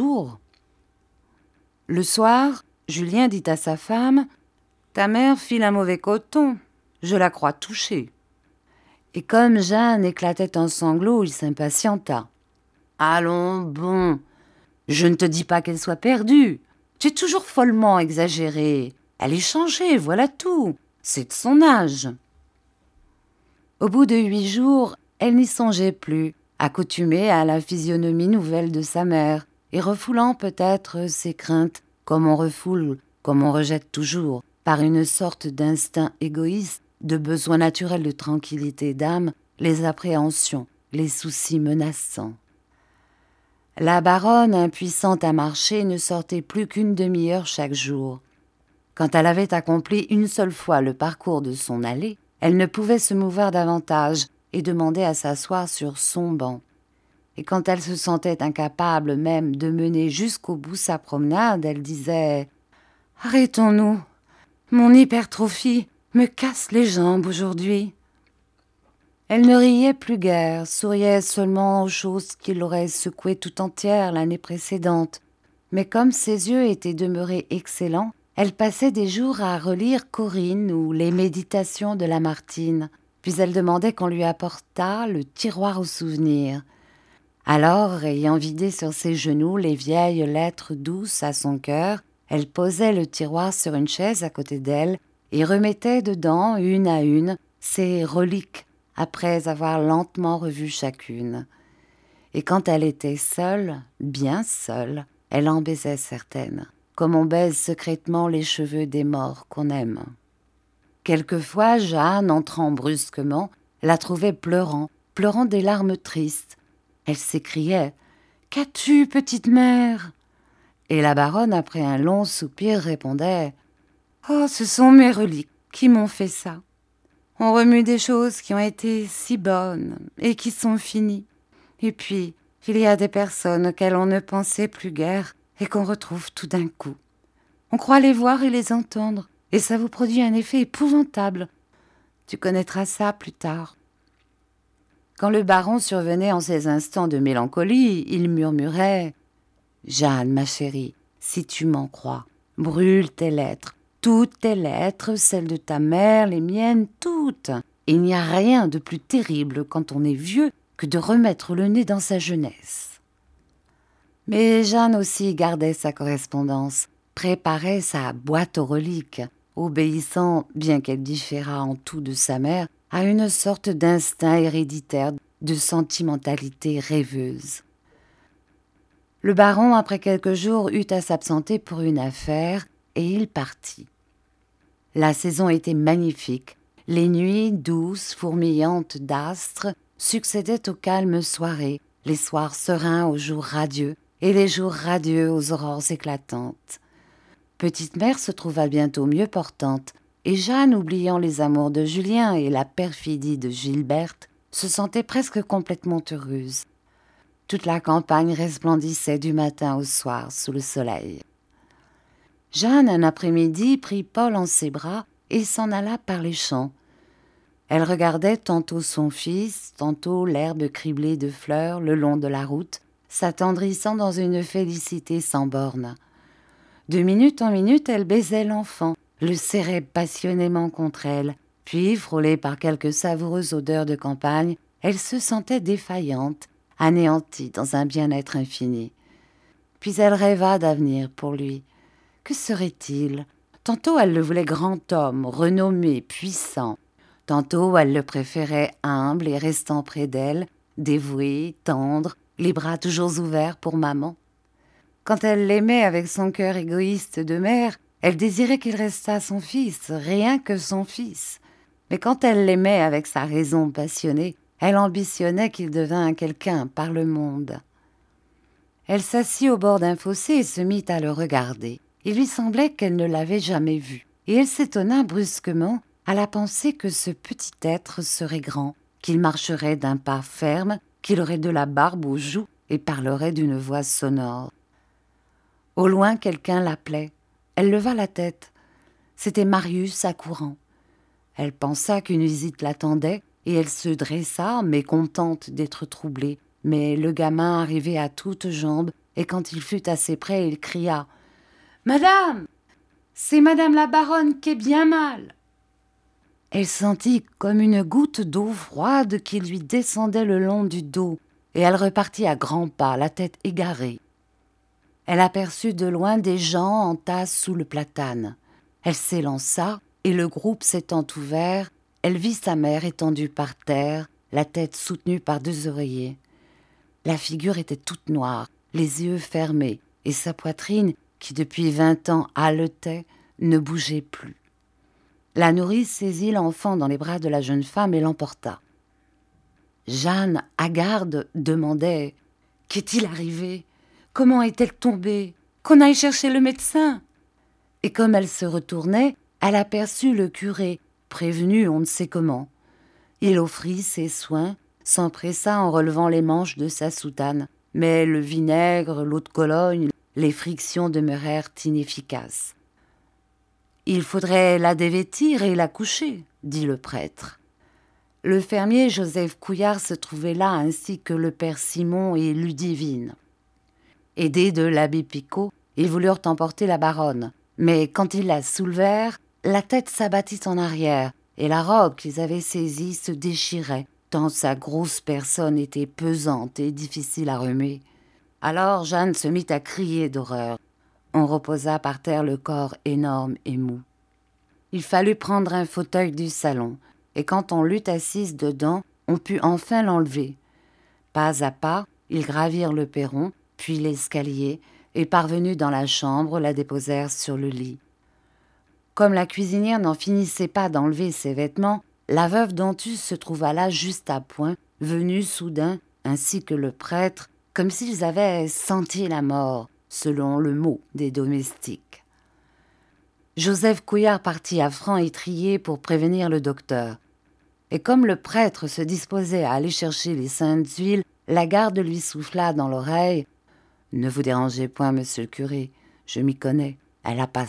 S1: Le soir, Julien dit à sa femme « Ta mère file un mauvais coton. Je la crois touchée. » Et comme Jeanne éclatait en sanglots, il s'impatienta. « Allons, bon, je ne te dis pas qu'elle soit perdue. Tu es toujours follement exagérée. Elle est changée, voilà tout. C'est de son âge. » Au bout de huit jours, elle n'y songeait plus, accoutumé à la physionomie nouvelle de sa mère, et refoulant peut-être ses craintes, comme on refoule, comme on rejette toujours, par une sorte d'instinct égoïste, de besoin naturel de tranquillité d'âme, les appréhensions, les soucis menaçants. La baronne, impuissante à marcher, ne sortait plus qu'une demi-heure chaque jour. Quand elle avait accompli une seule fois le parcours de son allée, elle ne pouvait se mouvoir davantage et demandait à s'asseoir sur son banc. Et quand elle se sentait incapable même de mener jusqu'au bout sa promenade, elle disait « Arrêtons-nous, mon hypertrophie me casse les jambes aujourd'hui. » Elle ne riait plus guère, souriait seulement aux choses qui l'auraient secouée tout entière l'année précédente. Mais comme ses yeux étaient demeurés excellents, elle passait des jours à relire Corinne ou les Méditations de Lamartine. Puis elle demandait qu'on lui apportât le tiroir aux souvenirs. Alors, ayant vidé sur ses genoux les vieilles lettres douces à son cœur, elle posait le tiroir sur une chaise à côté d'elle et remettait dedans, une à une, ses reliques, après avoir lentement revu chacune. Et quand elle était seule, bien seule, elle en baisait certaines, comme on baise secrètement les cheveux des morts qu'on aime. Quelquefois, Jeanne, entrant brusquement, la trouvait pleurant, pleurant des larmes tristes. Elle s'écriait « Qu'as-tu, petite mère ?» Et la baronne, après un long soupir, répondait « Oh, ce sont mes reliques qui m'ont fait ça. On remue des choses qui ont été si bonnes et qui sont finies. Et puis, il y a des personnes auxquelles on ne pensait plus guère et qu'on retrouve tout d'un coup. On croit les voir et les entendre, et ça vous produit un effet épouvantable. Tu connaîtras ça plus tard. » Quand le baron survenait en ces instants de mélancolie, il murmurait « Jeanne, ma chérie, si tu m'en crois, brûle tes lettres, toutes tes lettres, celles de ta mère, les miennes, toutes. Il n'y a rien de plus terrible quand on est vieux que de remettre le nez dans sa jeunesse. » Mais Jeanne aussi gardait sa correspondance, préparait sa boîte aux reliques, obéissant, bien qu'elle différât en tout de sa mère, à une sorte d'instinct héréditaire de sentimentalité rêveuse. Le baron, après quelques jours, eut à s'absenter pour une affaire, et il partit. La saison était magnifique. Les nuits douces, fourmillantes d'astres, succédaient aux calmes soirées, les soirs sereins aux jours radieux, et les jours radieux aux aurores éclatantes. Petite mère se trouva bientôt mieux portante, et Jeanne, oubliant les amours de Julien et la perfidie de Gilberte, se sentait presque complètement heureuse. Toute la campagne resplendissait du matin au soir sous le soleil. Jeanne, un après-midi, prit Paul en ses bras et s'en alla par les champs. Elle regardait tantôt son fils, tantôt l'herbe criblée de fleurs le long de la route, s'attendrissant dans une félicité sans bornes. De minute en minute, elle baisait l'enfant, le serrait passionnément contre elle, puis, frôlée par quelques savoureuses odeurs de campagne, elle se sentait défaillante, anéantie dans un bien-être infini. Puis elle rêva d'avenir pour lui. Que serait-il? Tantôt elle le voulait grand homme, renommé, puissant. Tantôt elle le préférait humble et restant près d'elle, dévoué, tendre, les bras toujours ouverts pour maman. Quand elle l'aimait avec son cœur égoïste de mère, elle désirait qu'il restât son fils, rien que son fils. Mais quand elle l'aimait avec sa raison passionnée, elle ambitionnait qu'il devînt quelqu'un par le monde. Elle s'assit au bord d'un fossé et se mit à le regarder. Il lui semblait qu'elle ne l'avait jamais vu, et elle s'étonna brusquement à la pensée que ce petit être serait grand, qu'il marcherait d'un pas ferme, qu'il aurait de la barbe aux joues et parlerait d'une voix sonore. Au loin, quelqu'un l'appelait. Elle leva la tête. C'était Marius accourant. Elle pensa qu'une visite l'attendait, et elle se dressa, mécontente d'être troublée. Mais le gamin arrivait à toutes jambes, et quand il fut assez près, il cria « Madame, c'est madame la baronne qui est bien mal !» Elle sentit comme une goutte d'eau froide qui lui descendait le long du dos, et elle repartit à grands pas, la tête égarée. Elle aperçut de loin des gens en tasse sous le platane. Elle s'élança, et le groupe s'étant ouvert, elle vit sa mère étendue par terre, la tête soutenue par deux oreillers. La figure était toute noire, les yeux fermés, et sa poitrine, qui depuis vingt ans haletait, ne bougeait plus. La nourrice saisit l'enfant dans les bras de la jeune femme et l'emporta. Jeanne, hagarde, demandait « Qu'est-il arrivé? Comment est-elle tombée? Qu'on aille chercher le médecin !» Et comme elle se retournait, elle aperçut le curé, prévenu on ne sait comment. Il offrit ses soins, s'empressa en relevant les manches de sa soutane, mais le vinaigre, l'eau de Cologne, les frictions demeurèrent inefficaces. « Il faudrait la dévêtir et la coucher, » dit le prêtre. Le fermier Joseph Couillard se trouvait là, ainsi que le père Simon et Ludivine. Aidés de l'abbé Picot, ils voulurent emporter la baronne, mais quand ils la soulevèrent, la tête s'abattit en arrière, et la robe qu'ils avaient saisie se déchirait, tant sa grosse personne était pesante et difficile à remuer. Alors Jeanne se mit à crier d'horreur. On reposa par terre le corps énorme et mou. Il fallut prendre un fauteuil du salon, et quand on l'eut assise dedans, on put enfin l'enlever. Pas à pas, ils gravirent le perron, puis l'escalier, et parvenus dans la chambre, la déposèrent sur le lit. Comme la cuisinière n'en finissait pas d'enlever ses vêtements, la veuve Dantus se trouva là juste à point, venue soudain, ainsi que le prêtre, comme s'ils avaient senti la mort, selon le mot des domestiques. Joseph Couillard partit à franc-étrier pour prévenir le docteur. Et comme le prêtre se disposait à aller chercher les saintes huiles, la garde lui souffla dans l'oreille « Ne vous dérangez point, monsieur le curé, je m'y connais, elle a passé. »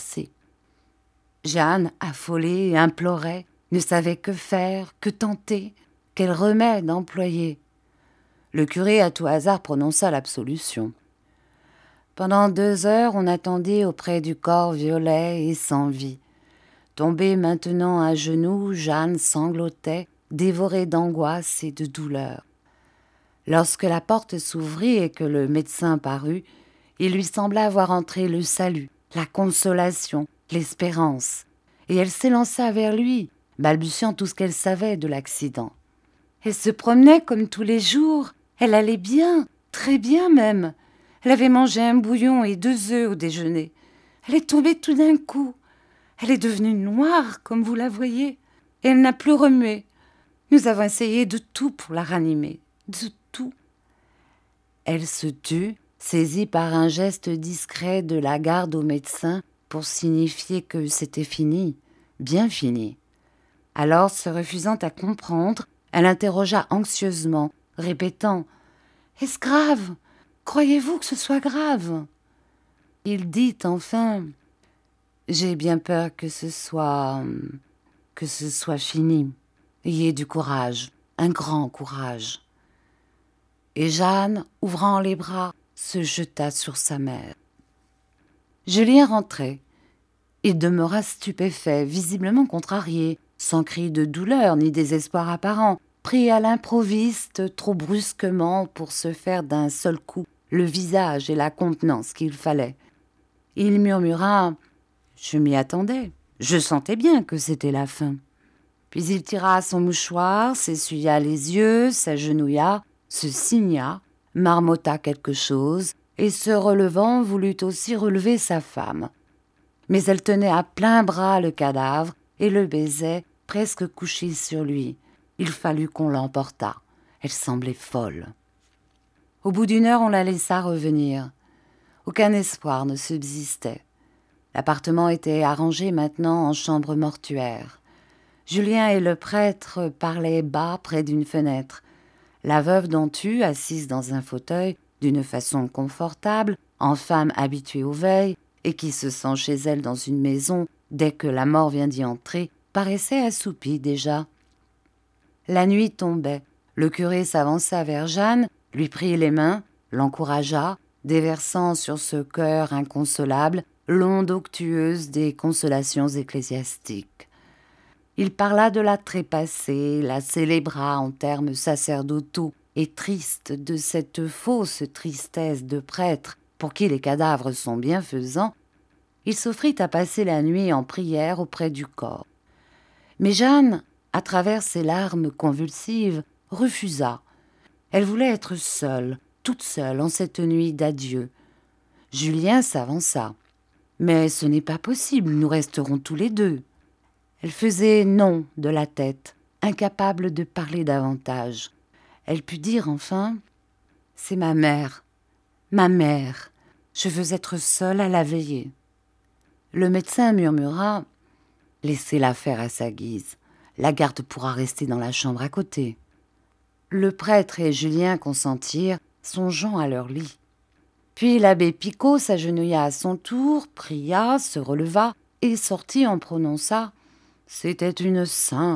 S1: Jeanne, affolée, implorait, ne savait que faire, que tenter, quel remède employer. Le curé, à tout hasard, prononça l'absolution. Pendant deux heures, on attendit auprès du corps violet et sans vie. Tombée maintenant à genoux, Jeanne sanglotait, dévorée d'angoisse et de douleur. Lorsque la porte s'ouvrit et que le médecin parut, il lui sembla voir entrer le salut, la consolation, l'espérance, et elle s'élança vers lui, balbutiant tout ce qu'elle savait de l'accident. Elle se promenait comme tous les jours, elle allait bien, très bien même. Elle avait mangé un bouillon et deux œufs au déjeuner. Elle est tombée tout d'un coup. Elle est devenue noire, comme vous la voyez, et elle n'a plus remué. Nous avons essayé de tout pour la ranimer, de tout. Elle se tut, saisie par un geste discret de la garde au médecin pour signifier que c'était fini, bien fini. Alors, se refusant à comprendre, elle interrogea anxieusement, répétant « Est-ce grave? Croyez-vous que ce soit grave ?» Il dit enfin « J'ai bien peur que ce soit... que ce soit fini. Ayez du courage, un grand courage. » Et Jeanne, ouvrant les bras, se jeta sur sa mère. Julien rentrait. Il demeura stupéfait, visiblement contrarié, sans cri de douleur ni désespoir apparent, pris à l'improviste trop brusquement pour se faire d'un seul coup le visage et la contenance qu'il fallait. Il murmura « Je m'y attendais, je sentais bien que c'était la fin. » Puis il tira son mouchoir, s'essuya les yeux, s'agenouilla, se signa, marmotta quelque chose, et se relevant voulut aussi relever sa femme. Mais elle tenait à plein bras le cadavre et le baisait, presque couché sur lui. Il fallut qu'on l'emportât. Elle semblait folle. Au bout d'une heure, on la laissa revenir. Aucun espoir ne subsistait. L'appartement était arrangé maintenant en chambre mortuaire. Julien et le prêtre parlaient bas près d'une fenêtre. La veuve Dantus, assise dans un fauteuil, d'une façon confortable, en femme habituée aux veilles, et qui se sent chez elle dans une maison dès que la mort vient d'y entrer, paraissait assoupie déjà. La nuit tombait. Le curé s'avança vers Jeanne, lui prit les mains, l'encouragea, déversant sur ce cœur inconsolable l'onde onctueuse des consolations ecclésiastiques. Il parla de la trépassée, la célébra en termes sacerdotaux et tristes de cette fausse tristesse de prêtre pour qui les cadavres sont bienfaisants. Il s'offrit à passer la nuit en prière auprès du corps. Mais Jeanne, à travers ses larmes convulsives, refusa. Elle voulait être seule, toute seule en cette nuit d'adieu. Julien s'avança. « Mais ce n'est pas possible, nous resterons tous les deux. » Elle faisait non de la tête, incapable de parler davantage. Elle put dire enfin « C'est ma mère, ma mère, je veux être seule à la veiller. » Le médecin murmura « Laissez-la faire à sa guise, la garde pourra rester dans la chambre à côté. » Le prêtre et Julien consentirent, songeant à leur lit. Puis l'abbé Picot s'agenouilla à son tour, pria, se releva et sortit en prononça « C'était une sainte !»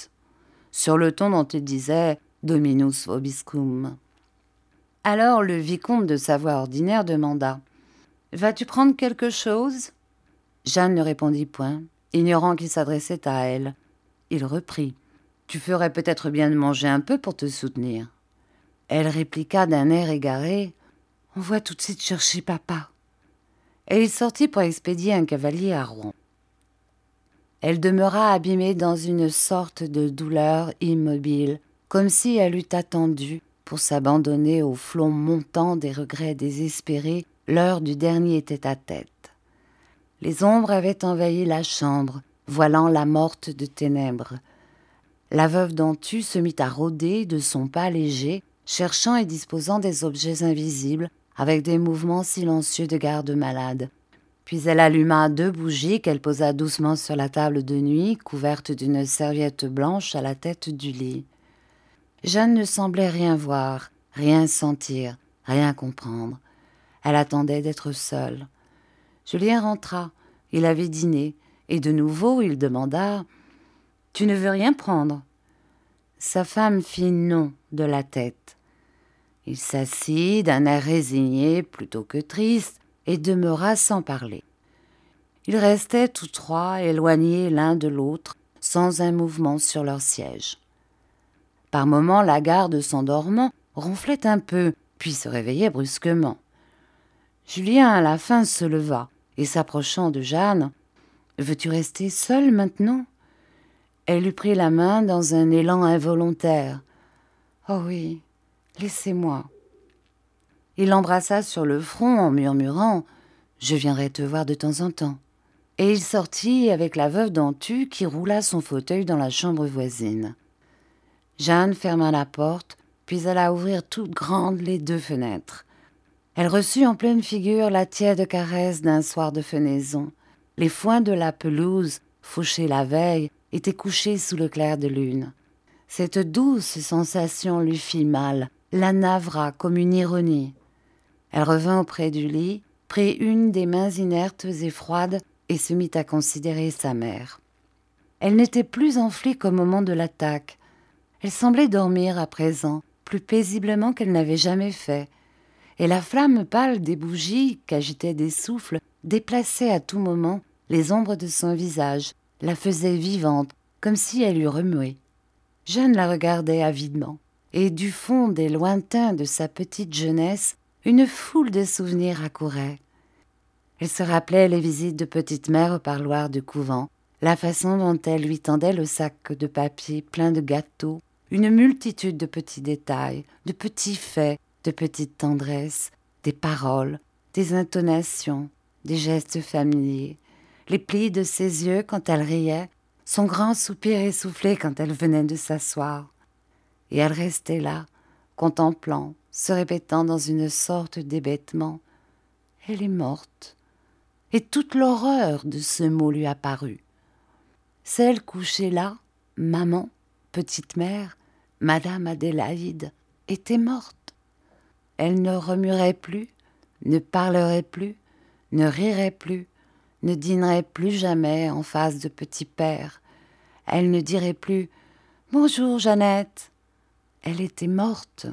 S1: sur le ton dont il disait « Dominus vobiscum ». Alors le vicomte de sa voix ordinaire demanda « Vas-tu prendre quelque chose ?» Jeanne ne répondit point, ignorant qu'il s'adressait à elle. Il reprit « Tu ferais peut-être bien de manger un peu pour te soutenir. » Elle répliqua d'un air égaré « On va tout de suite chercher papa. » Et il sortit pour expédier un cavalier à Rouen. Elle demeura abîmée dans une sorte de douleur immobile, comme si elle eût attendu, pour s'abandonner au flot montant des regrets désespérés, l'heure du dernier tête-à-tête. Les ombres avaient envahi la chambre, voilant la morte de ténèbres. La veuve d'Antu se mit à rôder de son pas léger, cherchant et disposant des objets invisibles, avec des mouvements silencieux de garde-malade. Puis elle alluma deux bougies qu'elle posa doucement sur la table de nuit, couverte d'une serviette blanche à la tête du lit. Jeanne ne semblait rien voir, rien sentir, rien comprendre. Elle attendait d'être seule. Julien rentra, il avait dîné, et de nouveau il demanda « Tu ne veux rien prendre ?» Sa femme fit non de la tête. Il s'assit d'un air résigné plutôt que triste et demeura sans parler. Ils restaient tous trois éloignés l'un de l'autre, sans un mouvement sur leur siège. Par moments, la garde s'endormant ronflait un peu, puis se réveillait brusquement. Julien à la fin se leva et s'approchant de Jeanne « Veux-tu rester seule maintenant ?» Elle lui prit la main dans un élan involontaire. « Oh oui, laissez-moi. » Il l'embrassa sur le front en murmurant « Je viendrai te voir de temps en temps. » Et il sortit avec la veuve d'Antu qui roula son fauteuil dans la chambre voisine. Jeanne ferma la porte, puis alla ouvrir toutes grandes les deux fenêtres. Elle reçut en pleine figure la tiède caresse d'un soir de fenaison. Les foins de la pelouse, fauchés la veille, étaient couchés sous le clair de lune. Cette douce sensation lui fit mal, la navra comme une ironie. Elle revint auprès du lit, prit une des mains inertes et froides et se mit à considérer sa mère. Elle n'était plus enflée qu'au moment de l'attaque. Elle semblait dormir à présent, plus paisiblement qu'elle n'avait jamais fait, et la flamme pâle des bougies qu'agitaient des souffles déplaçait à tout moment les ombres de son visage, la faisait vivante, comme si elle eût remué. Jeanne la regardait avidement, et du fond des lointains de sa petite jeunesse, une foule de souvenirs accourait. Elle se rappelait les visites de petite mère au parloir du couvent, la façon dont elle lui tendait le sac de papier plein de gâteaux, une multitude de petits détails, de petits faits, de petites tendresses, des paroles, des intonations, des gestes familiers, les plis de ses yeux quand elle riait, son grand soupir essoufflé quand elle venait de s'asseoir. Et elle restait là, contemplant, se répétant dans une sorte d'hébétement « Elle est morte !» Et toute l'horreur de ce mot lui apparut. Celle couchée là, maman, petite mère, Madame Adélaïde, était morte. Elle ne remuerait plus, ne parlerait plus, ne rirait plus, ne dînerait plus jamais en face de petit père. Elle ne dirait plus « Bonjour, Jeannette !» Elle était morte.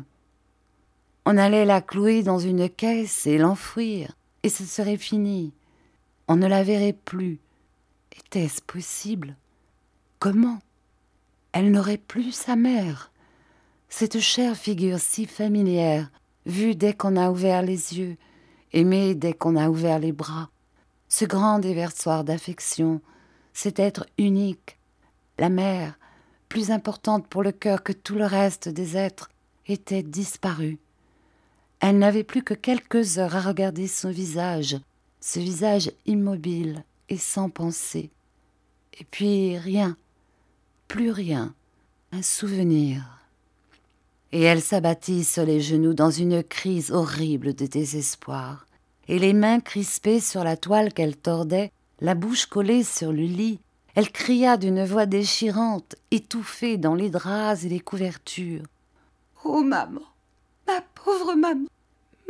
S1: On allait la clouer dans une caisse et l'enfouir, et ce serait fini. On ne la verrait plus. Était-ce possible? Comment? Elle n'aurait plus sa mère. Cette chère figure si familière, vue dès qu'on a ouvert les yeux, aimée dès qu'on a ouvert les bras, ce grand déversoir d'affection, cet être unique, la mère, plus importante pour le cœur que tout le reste des êtres, était disparue. Elle n'avait plus que quelques heures à regarder son visage, ce visage immobile et sans pensée. Et puis rien, plus rien, un souvenir. Et elle s'abattit sur les genoux dans une crise horrible de désespoir. Et les mains crispées sur la toile qu'elle tordait, la bouche collée sur le lit, elle cria d'une voix déchirante, étouffée dans les draps et les couvertures. « Oh maman, ma pauvre maman, maman !»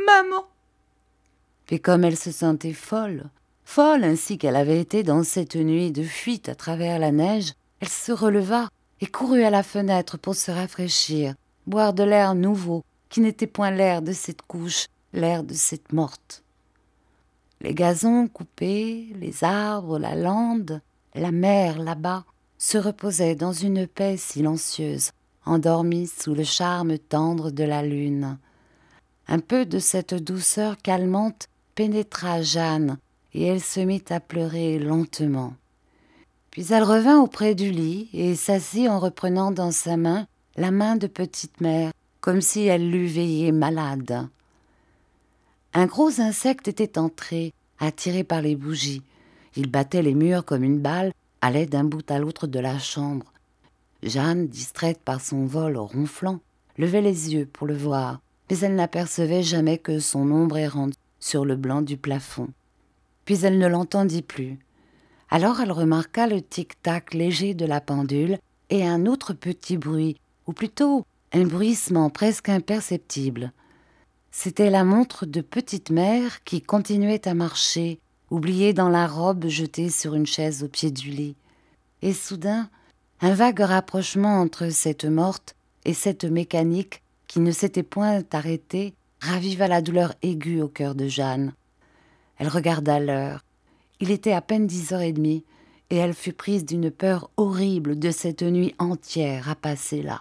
S1: Puis comme elle se sentait folle, folle ainsi qu'elle avait été dans cette nuit de fuite à travers la neige, elle se releva et courut à la fenêtre pour se rafraîchir, boire de l'air nouveau, qui n'était point l'air de cette couche, l'air de cette morte. Les gazons coupés, les arbres, la lande, la mer là-bas, se reposaient dans une paix silencieuse, endormis sous le charme tendre de la lune. Un peu de cette douceur calmante pénétra Jeanne, et elle se mit à pleurer lentement. Puis elle revint auprès du lit et s'assit en reprenant dans sa main la main de petite mère, comme si elle l'eût veillée malade. Un gros insecte était entré, attiré par les bougies. Il battait les murs comme une balle, allait d'un bout à l'autre de la chambre. Jeanne, distraite par son vol ronflant, levait les yeux pour le voir, mais elle n'apercevait jamais que son ombre errante sur le blanc du plafond. Puis elle ne l'entendit plus. Alors elle remarqua le tic-tac léger de la pendule et un autre petit bruit, ou plutôt un bruissement presque imperceptible. C'était la montre de petite mère qui continuait à marcher, oubliée dans la robe jetée sur une chaise au pied du lit. Et soudain, un vague rapprochement entre cette morte et cette mécanique qui ne s'était point arrêtée raviva la douleur aiguë au cœur de Jeanne. Elle regarda l'heure. Il était à peine dix heures et demie, et elle fut prise d'une peur horrible de cette nuit entière à passer là.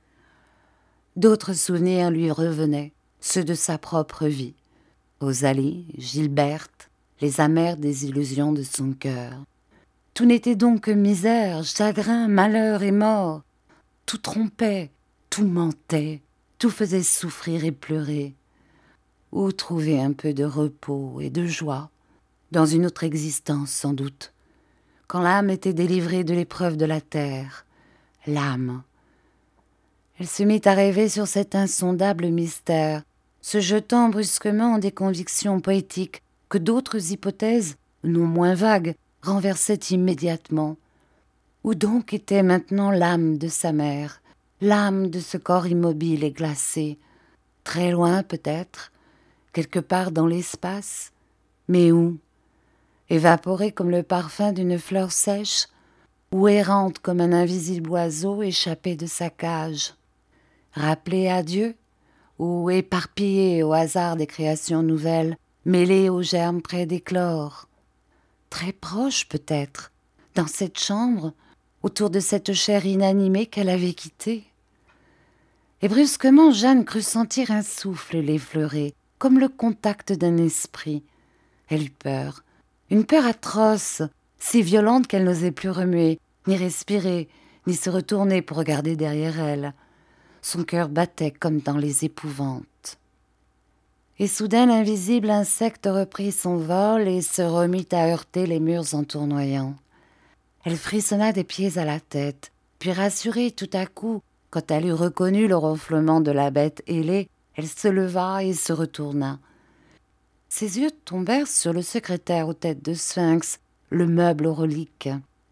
S1: D'autres souvenirs lui revenaient, ceux de sa propre vie. Rosalie, Gilberte, les amères désillusions de son cœur. Tout n'était donc que misère, chagrin, malheur et mort. Tout trompait, tout mentait, tout faisait souffrir et pleurer. Où trouver un peu de repos et de joie, dans une autre existence sans doute, quand l'âme était délivrée de l'épreuve de la terre, l'âme. Elle se mit à rêver sur cet insondable mystère, se jetant brusquement en des convictions poétiques que d'autres hypothèses, non moins vagues, renversaient immédiatement. Où donc était maintenant l'âme de sa mère, l'âme de ce corps immobile et glacé, très loin peut-être, quelque part dans l'espace, mais où? Évaporée comme le parfum d'une fleur sèche, ou errante comme un invisible oiseau échappé de sa cage, rappelée à Dieu, ou éparpillée au hasard des créations nouvelles, mêlée aux germes près d'éclore, très proche peut-être, dans cette chambre, autour de cette chair inanimée qu'elle avait quittée. Et brusquement, Jeanne crut sentir un souffle l'effleurer, comme le contact d'un esprit. Elle eut peur, une peur atroce, si violente qu'elle n'osait plus remuer, ni respirer, ni se retourner pour regarder derrière elle. Son cœur battait comme dans les épouvantes. Et soudain l'invisible insecte reprit son vol et se remit à heurter les murs en tournoyant. Elle frissonna des pieds à la tête, puis rassurée tout à coup, quand elle eut reconnu le ronflement de la bête ailée, elle se leva et se retourna. Ses yeux tombèrent sur le secrétaire aux têtes de sphinx, le meuble aux reliques.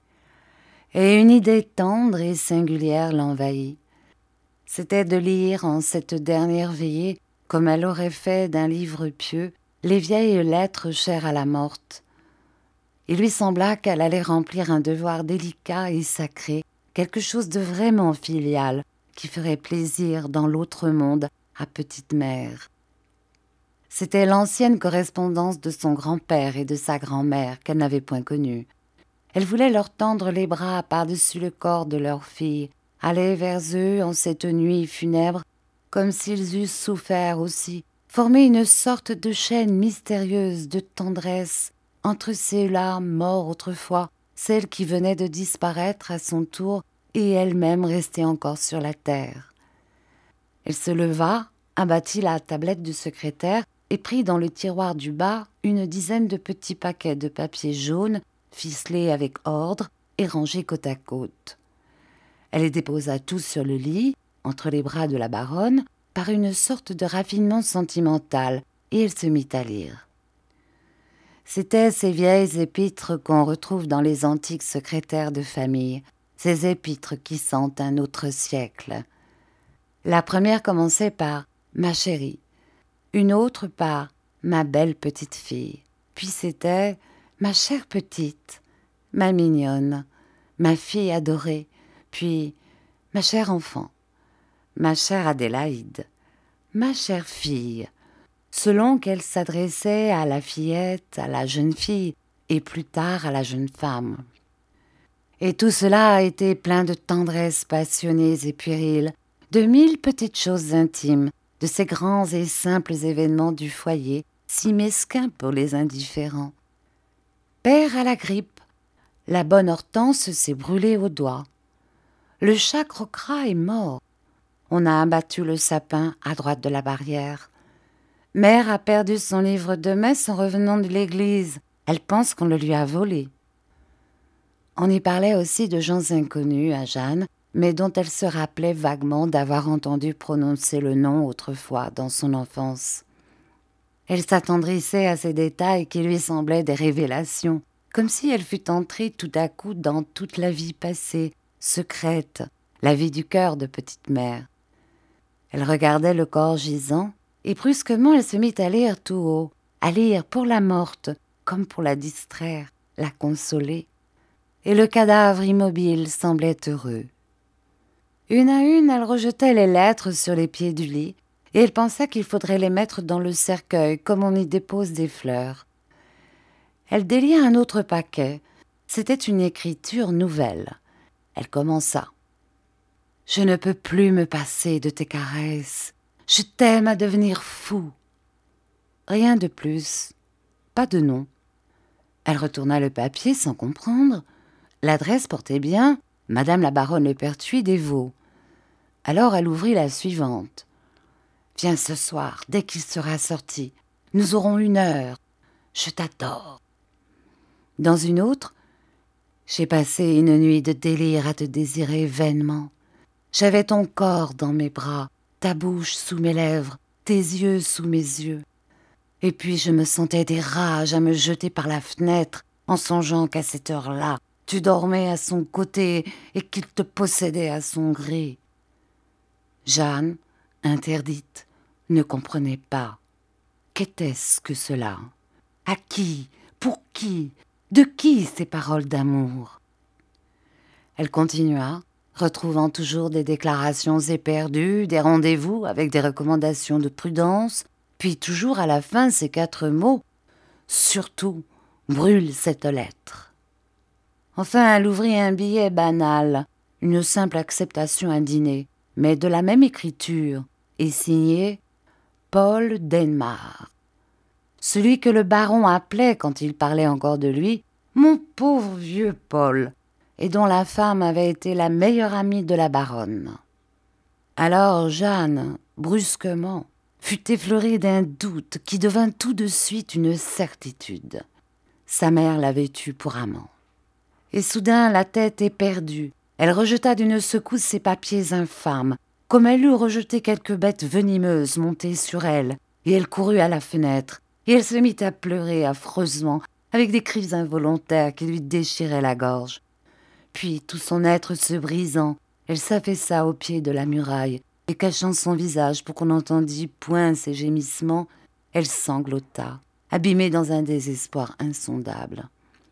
S1: Et une idée tendre et singulière l'envahit. C'était de lire en cette dernière veillée, comme elle aurait fait d'un livre pieux, les vieilles lettres chères à la morte. Il lui sembla qu'elle allait remplir un devoir délicat et sacré, quelque chose de vraiment filial, qui ferait plaisir dans l'autre monde à petite mère. C'était l'ancienne correspondance de son grand-père et de sa grand-mère qu'elle n'avait point connue. Elle voulait leur tendre les bras par-dessus le corps de leur fille, aller vers eux en cette nuit funèbre, comme s'ils eussent souffert aussi, former une sorte de chaîne mystérieuse de tendresse entre ceux-là morts autrefois, celle qui venait de disparaître à son tour et elle-même restée encore sur la terre. Elle se leva, abattit la tablette du secrétaire et prit dans le tiroir du bas une dizaine de petits paquets de papier jaune ficelés avec ordre et rangés côte à côte. Elle les déposa tous sur le lit, entre les bras de la baronne, par une sorte de raffinement sentimental, et elle se mit à lire. C'étaient ces vieilles épîtres qu'on retrouve dans les antiques secrétaires de famille, ces épîtres qui sentent un autre siècle. La première commençait par « ma chérie », une autre par « ma belle petite fille », puis c'était « ma chère petite », « ma mignonne », « ma fille adorée », puis « ma chère enfant », « ma chère Adélaïde », « ma chère fille », selon qu'elle s'adressait à la fillette, à la jeune fille, et plus tard à la jeune femme. Et tout cela a été plein de tendresses passionnées et puériles, de mille petites choses intimes, de ces grands et simples événements du foyer, si mesquins pour les indifférents. Père a la grippe, la bonne Hortense s'est brûlée au doigt. Le chat Croquera est mort. On a abattu le sapin à droite de la barrière. Mère a perdu son livre de messe en revenant de l'église. Elle pense qu'on le lui a volé. On y parlait aussi de gens inconnus à Jeanne, mais dont elle se rappelait vaguement d'avoir entendu prononcer le nom autrefois dans son enfance. Elle s'attendrissait à ces détails qui lui semblaient des révélations, comme si elle fût entrée tout à coup dans toute la vie passée, secrète, la vie du cœur de petite mère. Elle regardait le corps gisant, et brusquement elle se mit à lire tout haut, à lire pour la morte, comme pour la distraire, la consoler. Et le cadavre immobile semblait heureux. Une à une, elle rejetait les lettres sur les pieds du lit, et elle pensa qu'il faudrait les mettre dans le cercueil comme on y dépose des fleurs. Elle délia un autre paquet. C'était une écriture nouvelle. Elle commença. « Je ne peux plus me passer de tes caresses. Je t'aime à devenir fou. » Rien de plus. Pas de nom. Elle retourna le papier sans comprendre. L'adresse portait bien « Madame la baronne Le Pertuis des Vaux ». Alors elle ouvrit la suivante. « Viens ce soir, dès qu'il sera sorti. Nous aurons une heure. Je t'adore. » Dans une autre, « J'ai passé une nuit de délire à te désirer vainement. J'avais ton corps dans mes bras, ta bouche sous mes lèvres, tes yeux sous mes yeux. Et puis je me sentais des rages à me jeter par la fenêtre en songeant qu'à cette heure-là, tu dormais à son côté et qu'il te possédait à son gré. » Jeanne, interdite, ne comprenait pas. Qu'était-ce que cela? À qui? Pour qui? De qui ces paroles d'amour? Elle continua, retrouvant toujours des déclarations éperdues, des rendez-vous avec des recommandations de prudence, puis toujours à la fin ces quatre mots « Surtout, brûle cette lettre ». Enfin, elle ouvrit un billet banal, une simple acceptation à dîner, mais de la même écriture, et signé « Paul Denmar ». Celui que le baron appelait, quand il parlait encore de lui, « Mon pauvre vieux Paul », et dont la femme avait été la meilleure amie de la baronne. Alors Jeanne, brusquement, fut effleurée d'un doute qui devint tout de suite une certitude. Sa mère l'avait eue pour amant. Et soudain, la tête éperdue, elle rejeta d'une secousse ses papiers infâmes, comme elle eût rejeté quelque bête venimeuse montée sur elle, et elle courut à la fenêtre, et elle se mit à pleurer affreusement, avec des cris involontaires qui lui déchiraient la gorge. Puis, tout son être se brisant, elle s'affaissa au pied de la muraille, et cachant son visage pour qu'on n'entendît point ses gémissements, elle sanglota, abîmée dans un désespoir insondable.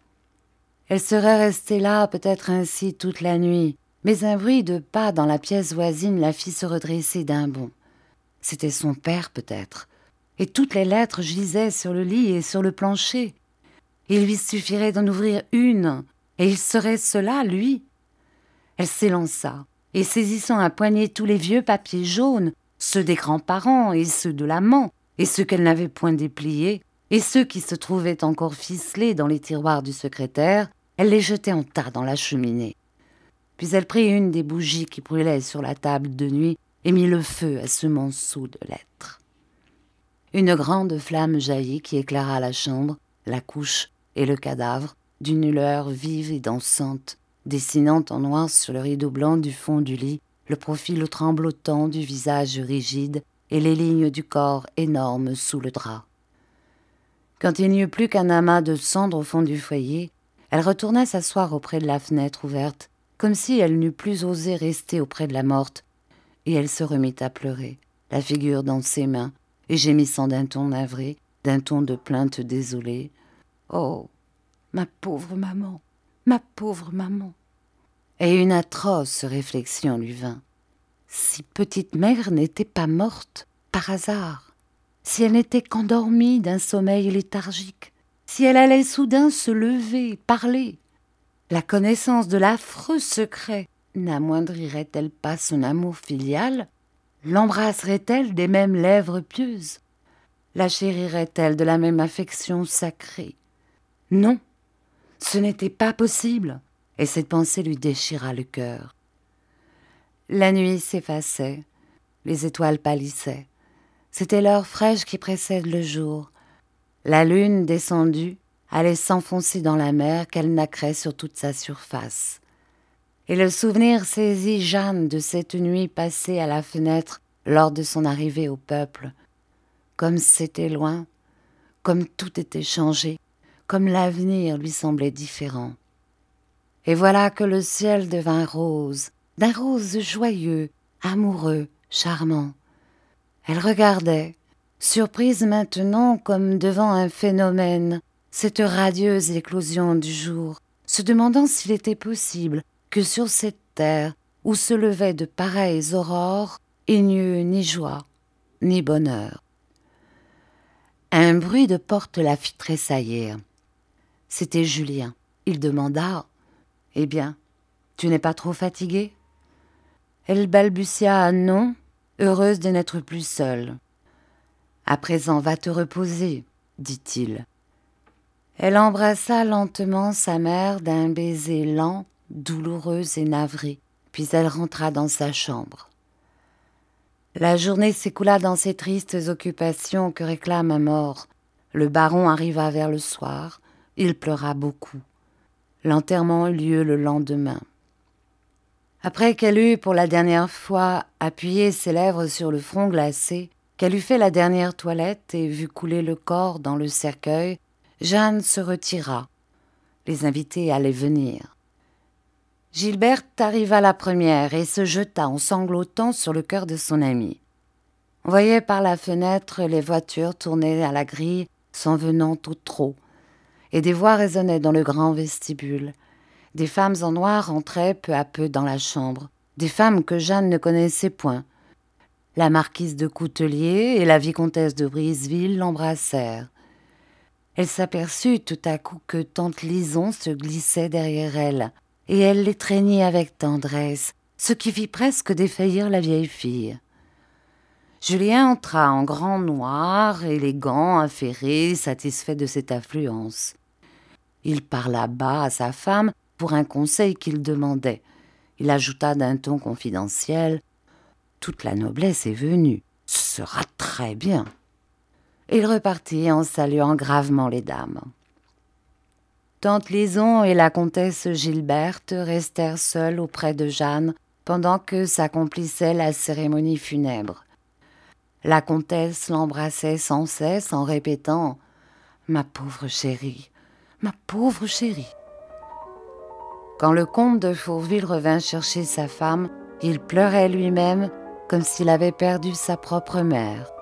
S1: Elle serait restée là, peut-être ainsi, toute la nuit, mais un bruit de pas dans la pièce voisine la fit se redresser d'un bond. C'était son père, peut-être, et toutes les lettres gisaient sur le lit et sur le plancher. Il lui suffirait d'en ouvrir une, et il serait cela, lui. Elle s'élança, et saisissant à poignée tous les vieux papiers jaunes, ceux des grands-parents et ceux de l'amant, et ceux qu'elle n'avait point dépliés, et ceux qui se trouvaient encore ficelés dans les tiroirs du secrétaire, elle les jetait en tas dans la cheminée. Puis elle prit une des bougies qui brûlaient sur la table de nuit, et mit le feu à ce monceau de lettres. Une grande flamme jaillit qui éclaira la chambre, la couche et le cadavre d'une lueur vive et dansante, dessinant en noir sur le rideau blanc du fond du lit le profil tremblotant du visage rigide et les lignes du corps énormes sous le drap. Quand il n'y eut plus qu'un amas de cendres au fond du foyer, elle retourna s'asseoir auprès de la fenêtre ouverte, comme si elle n'eût plus osé rester auprès de la morte, et elle se remit à pleurer, la figure dans ses mains, et gémissant d'un ton navré, d'un ton de plainte désolée. « Oh, ma pauvre maman, ma pauvre maman !» Et une atroce réflexion lui vint. Si petite mère n'était pas morte par hasard, si elle n'était qu'endormie d'un sommeil léthargique, si elle allait soudain se lever, parler, la connaissance de l'affreux secret n'amoindrirait-elle pas son amour filial? L'embrasserait-elle des mêmes lèvres pieuses? La chérirait-elle de la même affection sacrée? Non, ce n'était pas possible, et cette pensée lui déchira le cœur. La nuit s'effaçait, les étoiles pâlissaient. C'était l'heure fraîche qui précède le jour. La lune, descendue, allait s'enfoncer dans la mer qu'elle nacrait sur toute sa surface. Et le souvenir saisit Jeanne de cette nuit passée à la fenêtre lors de son arrivée au peuple. Comme c'était loin, comme tout était changé, comme l'avenir lui semblait différent. Et voilà que le ciel devint rose, d'un rose joyeux, amoureux, charmant. Elle regardait, surprise maintenant comme devant un phénomène, cette radieuse éclosion du jour, se demandant s'il était possible que sur cette terre où se levaient de pareilles aurores, il n'y eût ni joie, ni bonheur. Un bruit de porte la fit tressaillir. C'était Julien. Il demanda « Eh bien, tu n'es pas trop fatiguée ?» Elle balbutia « Non », heureuse de n'être plus seule. « À présent, va te reposer, » dit-il. Elle embrassa lentement sa mère d'un baiser lent, douloureux et navré, puis elle rentra dans sa chambre. La journée s'écoula dans ces tristes occupations que réclame un mort. Le baron arriva vers le soir, il pleura beaucoup. L'enterrement eut lieu le lendemain. Après qu'elle eut pour la dernière fois appuyé ses lèvres sur le front glacé, qu'elle eut fait la dernière toilette et vu couler le corps dans le cercueil, Jeanne se retira. Les invités allaient venir. Gilberte arriva la première et se jeta en sanglotant sur le cœur de son amie. On voyait par la fenêtre les voitures tourner à la grille, s'en venant au trot, et des voix résonnaient dans le grand vestibule. Des femmes en noir entraient peu à peu dans la chambre, des femmes que Jeanne ne connaissait point. La marquise de Coutelier et la vicomtesse de Briseville l'embrassèrent. Elle s'aperçut tout à coup que tante Lison se glissait derrière elle, et elle l'étreignit avec tendresse, ce qui fit presque défaillir la vieille fille. Julien entra en grand noir, élégant, affairé, satisfait de cette affluence. Il parla bas à sa femme pour un conseil qu'il demandait. Il ajouta d'un ton confidentiel « Toute la noblesse est venue, ce sera très bien ». Il repartit en saluant gravement les dames. Tante Lison et la comtesse Gilberte restèrent seules auprès de Jeanne pendant que s'accomplissait la cérémonie funèbre. La comtesse l'embrassait sans cesse en répétant « Ma pauvre chérie, ma pauvre chérie ». Quand le comte de Fourville revint chercher sa femme, il pleurait lui-même comme s'il avait perdu sa propre mère.